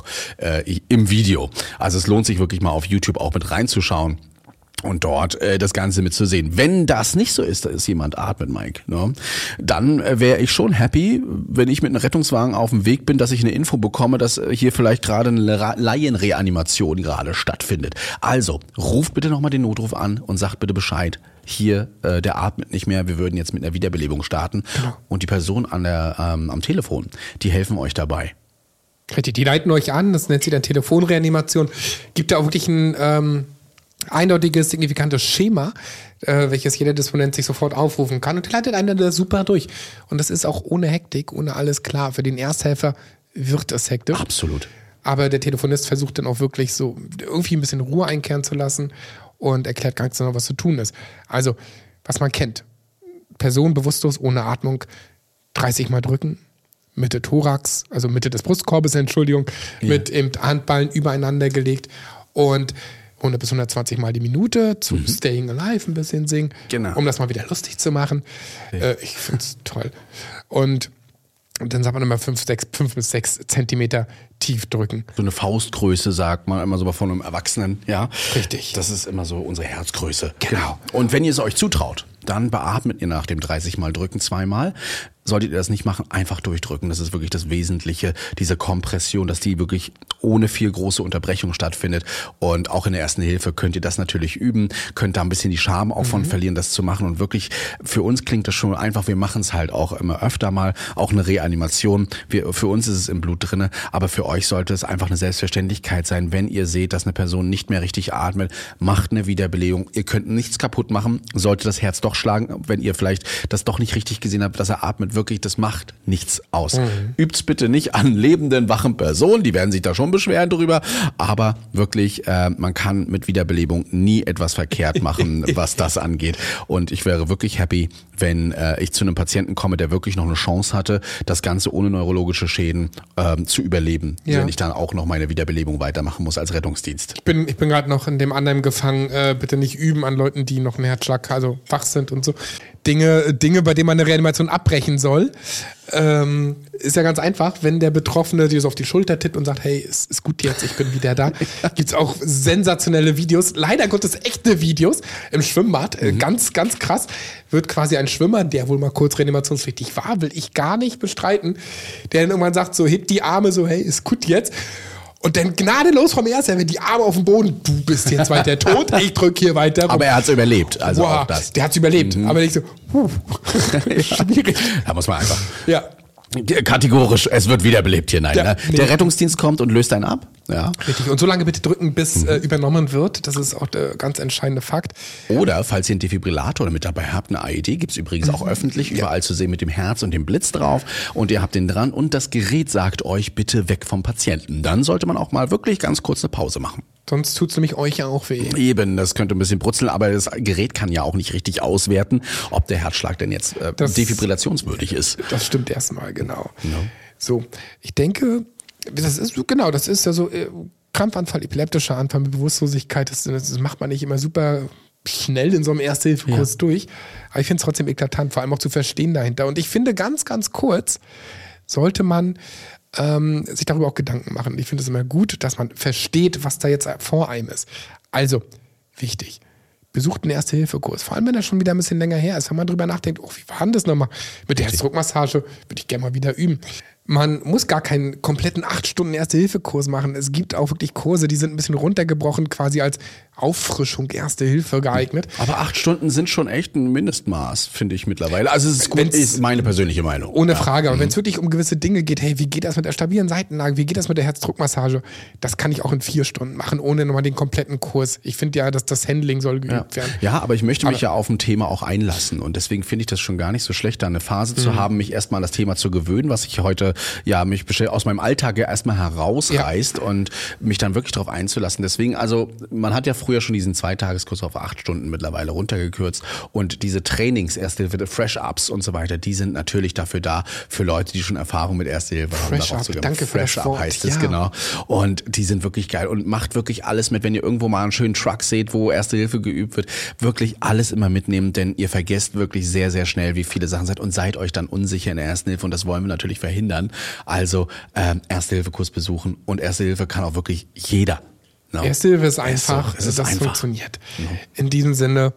im Video. Also es lohnt sich wirklich mal auf YouTube auch mit reinzuschauen und dort das Ganze mitzusehen. Wenn das nicht so ist, da ist jemand atmet, Mike, ne? Dann wäre ich schon happy, wenn ich mit einem Rettungswagen auf dem Weg bin, dass ich eine Info bekomme, dass hier vielleicht gerade eine Laienreanimation gerade stattfindet. Also ruft bitte nochmal den Notruf an und sagt bitte Bescheid. Hier, der atmet nicht mehr, wir würden jetzt mit einer Wiederbelebung starten. Genau. Und die Person am Telefon, die helfen euch dabei. Richtig, die leiten euch an, das nennt sich dann Telefonreanimation. Gibt da auch wirklich ein eindeutiges, signifikantes Schema, welches jeder Disponent sich sofort aufrufen kann. Und die leitet einen da super durch. Und das ist auch ohne Hektik, ohne alles klar. Für den Ersthelfer wird es hektisch. Absolut. Aber der Telefonist versucht dann auch wirklich so irgendwie ein bisschen Ruhe einkehren zu lassen und erklärt ganz genau, was zu tun ist. Also, was man kennt. Person bewusstlos, ohne Atmung, 30 Mal drücken, Mitte Thorax, also Mitte des Brustkorbes, mit eben Handballen übereinander gelegt und 100 bis 120 Mal die Minute zum Staying Alive ein bisschen singen, um das mal wieder lustig zu machen. Ja. Ich finde es toll. Und dann sagt man immer 5 bis 6 Zentimeter tief drücken. So eine Faustgröße sagt man immer so von einem Erwachsenen, ja. Richtig. Das ist immer so unsere Herzgröße. Genau. Und wenn ihr es euch zutraut, dann beatmet ihr nach dem 30 Mal drücken 2-mal. Solltet ihr das nicht machen, einfach durchdrücken. Das ist wirklich das Wesentliche, diese Kompression, dass die wirklich ohne viel große Unterbrechung stattfindet. Und auch in der Ersten Hilfe könnt ihr das natürlich üben, könnt da ein bisschen die Scham auch von verlieren, das zu machen. Und wirklich, für uns klingt das schon einfach, wir machen es halt auch immer öfter mal, auch eine Reanimation. Für uns ist es im Blut drinne, aber für euch sollte es einfach eine Selbstverständlichkeit sein, wenn ihr seht, dass eine Person nicht mehr richtig atmet, macht eine Wiederbelebung. Ihr könnt nichts kaputt machen, sollte das Herz doch schlagen, wenn ihr vielleicht das doch nicht richtig gesehen habt, dass er atmet, wirklich, das macht nichts aus. Übt's bitte nicht an lebenden, wachen Personen, die werden sich da schon beschweren drüber, aber wirklich, man kann mit Wiederbelebung nie etwas verkehrt machen, was das angeht. Und ich wäre wirklich happy, wenn ich zu einem Patienten komme, der wirklich noch eine Chance hatte, das Ganze ohne neurologische Schäden zu überleben, wenn ich dann auch noch meine Wiederbelebung weitermachen muss als Rettungsdienst. Ich bin gerade noch in dem anderen gefangen, bitte nicht üben an Leuten, die noch einen Herzschlag, also wach sind und so. Dinge, bei denen man eine Reanimation abbrechen soll. Ist ja ganz einfach, wenn der Betroffene dir so auf die Schulter tippt und sagt, hey, ist gut jetzt, ich bin wieder da. Gibt's auch sensationelle Videos, leider Gottes echte Videos im Schwimmbad, ganz, ganz krass. Wird quasi ein Schwimmer, der wohl mal kurz reanimationspflichtig war, will ich gar nicht bestreiten, der dann irgendwann sagt, so hebt die Arme so, hey, ist gut jetzt. Und dann gnadenlos vom Ersten, wenn die Arme auf dem Boden, du bist jetzt weiter tot, ich drück hier weiter rum. Aber er hat's überlebt, also Boah, auch das. Der hat's überlebt, aber nicht so, schwierig. Da muss man einfach Ja. kategorisch, es wird wiederbelebt hier, nein. Ja, Ne? nee. Der Rettungsdienst kommt und löst einen ab. Ja. Richtig. Und so lange bitte drücken, bis übernommen wird. Das ist auch der ganz entscheidende Fakt. Oder, falls ihr einen Defibrillator mit dabei habt, eine AED, gibt's übrigens auch öffentlich, überall zu sehen mit dem Herz und dem Blitz drauf. Und ihr habt den dran und das Gerät sagt euch, bitte weg vom Patienten. Dann sollte man auch mal wirklich ganz kurz eine Pause machen. Sonst tut's nämlich euch ja auch weh. Eben, das könnte ein bisschen brutzeln, aber das Gerät kann ja auch nicht richtig auswerten, ob der Herzschlag denn jetzt defibrillationswürdig ist. Das stimmt erstmal, genau. Ja. So, ich denke, das ist ja so Krampfanfall, epileptischer Anfall mit Bewusstlosigkeit. Das macht man nicht immer super schnell in so einem Erste-Hilfe-Kurs durch. Aber ich finde es trotzdem eklatant, vor allem auch zu verstehen dahinter. Und ich finde, ganz, ganz kurz sollte man sich darüber auch Gedanken machen. Ich finde es immer gut, dass man versteht, was da jetzt vor einem ist. Also, wichtig. Besucht einen Erste-Hilfe-Kurs. Vor allem, wenn er schon wieder ein bisschen länger her ist. Wenn man drüber nachdenkt, wie war denn das nochmal? Mit der Herzdruckmassage würde ich gerne mal wieder üben. Man muss gar keinen kompletten 8 Stunden Erste-Hilfe-Kurs machen. Es gibt auch wirklich Kurse, die sind ein bisschen runtergebrochen, quasi als Auffrischung Erste Hilfe geeignet. Aber 8 Stunden sind schon echt ein Mindestmaß, finde ich mittlerweile. Also es ist gut, ist meine persönliche Meinung. Ohne Frage, aber wenn es wirklich um gewisse Dinge geht, hey, wie geht das mit der stabilen Seitenlage, wie geht das mit der Herzdruckmassage, das kann ich auch in 4 Stunden machen, ohne nochmal den kompletten Kurs. Ich finde ja, dass das Handling soll geübt werden. Ja, aber ich möchte mich ja auf ein Thema auch einlassen und deswegen finde ich das schon gar nicht so schlecht, da eine Phase zu haben, mich erstmal an das Thema zu gewöhnen, was ich heute mich aus meinem Alltag ja erstmal herausreißt und mich dann wirklich darauf einzulassen. Deswegen, also man hat ja früher schon diesen 2-Tageskurs auf 8 Stunden mittlerweile runtergekürzt und diese Trainings, Erste-Hilfe, Fresh-Ups und so weiter, die sind natürlich dafür da, für Leute, die schon Erfahrung mit Erste-Hilfe haben. Fresh-Up, danke für das Wort. Heißt es, genau. Und die sind wirklich geil und macht wirklich alles mit, wenn ihr irgendwo mal einen schönen Truck seht, wo Erste-Hilfe geübt wird, wirklich alles immer mitnehmen, denn ihr vergesst wirklich sehr, sehr schnell, wie viele Sachen seid und seid euch dann unsicher in der Ersten Hilfe und das wollen wir natürlich verhindern. Also Erste-Hilfe-Kurs besuchen und Erste-Hilfe kann auch wirklich jeder. No. Erste-Hilfe ist einfach, es ist das einfach. funktioniert. No. In diesem Sinne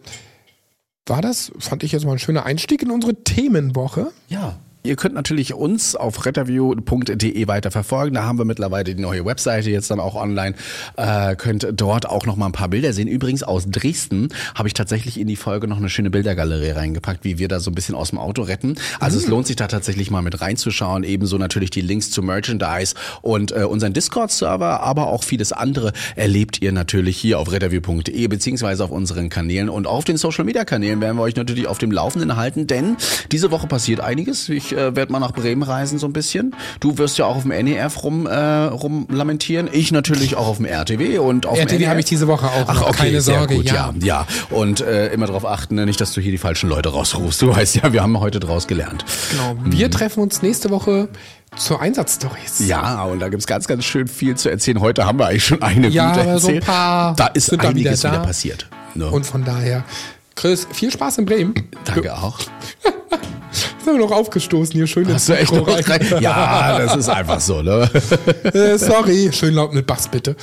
fand ich jetzt mal ein schöner Einstieg in unsere Themenwoche. Ja. Ihr könnt natürlich uns auf retterview.de weiter verfolgen. Da haben wir mittlerweile die neue Webseite jetzt dann auch online. Könnt dort auch noch mal ein paar Bilder sehen. Übrigens aus Dresden habe ich tatsächlich in die Folge noch eine schöne Bildergalerie reingepackt, wie wir da so ein bisschen aus dem Auto retten. Also es lohnt sich da tatsächlich mal mit reinzuschauen. Ebenso natürlich die Links zu Merchandise und unseren Discord-Server, aber auch vieles andere erlebt ihr natürlich hier auf retterview.de beziehungsweise auf unseren Kanälen und auf den Social-Media-Kanälen werden wir euch natürlich auf dem Laufenden halten, denn diese Woche passiert einiges. Ich werde mal nach Bremen reisen so ein bisschen. Du wirst ja auch auf dem NEF rumlamentieren. Ich natürlich auch auf dem RTW und auf RTW habe ich diese Woche auch. Ach, okay, keine sehr Sorge, gut, ja. Und immer darauf achten, nicht, dass du hier die falschen Leute rausrufst. Du weißt ja, wir haben heute draus gelernt. Genau. Wir treffen uns nächste Woche zur Einsatzstories. Ja, und da gibt's ganz, ganz schön viel zu erzählen. Heute haben wir eigentlich schon eine gute erzählt. So ein paar da ist sind einiges wieder wieder passiert. Ne? Und von daher, Chris, viel Spaß in Bremen. Danke auch. Jetzt haben wir noch aufgestoßen hier. Schön Hast du echt noch rein? Ja, das ist einfach so, ne? Sorry. Schön laut mit Bass, bitte.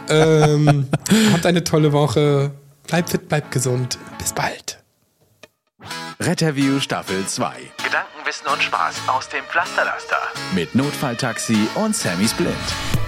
Habt eine tolle Woche. Bleibt fit, bleibt gesund. Bis bald. Retterview Staffel 2 Gedanken, Wissen und Spaß aus dem Pflasterlaster. mit Notfalltaxi und Sammy Splint.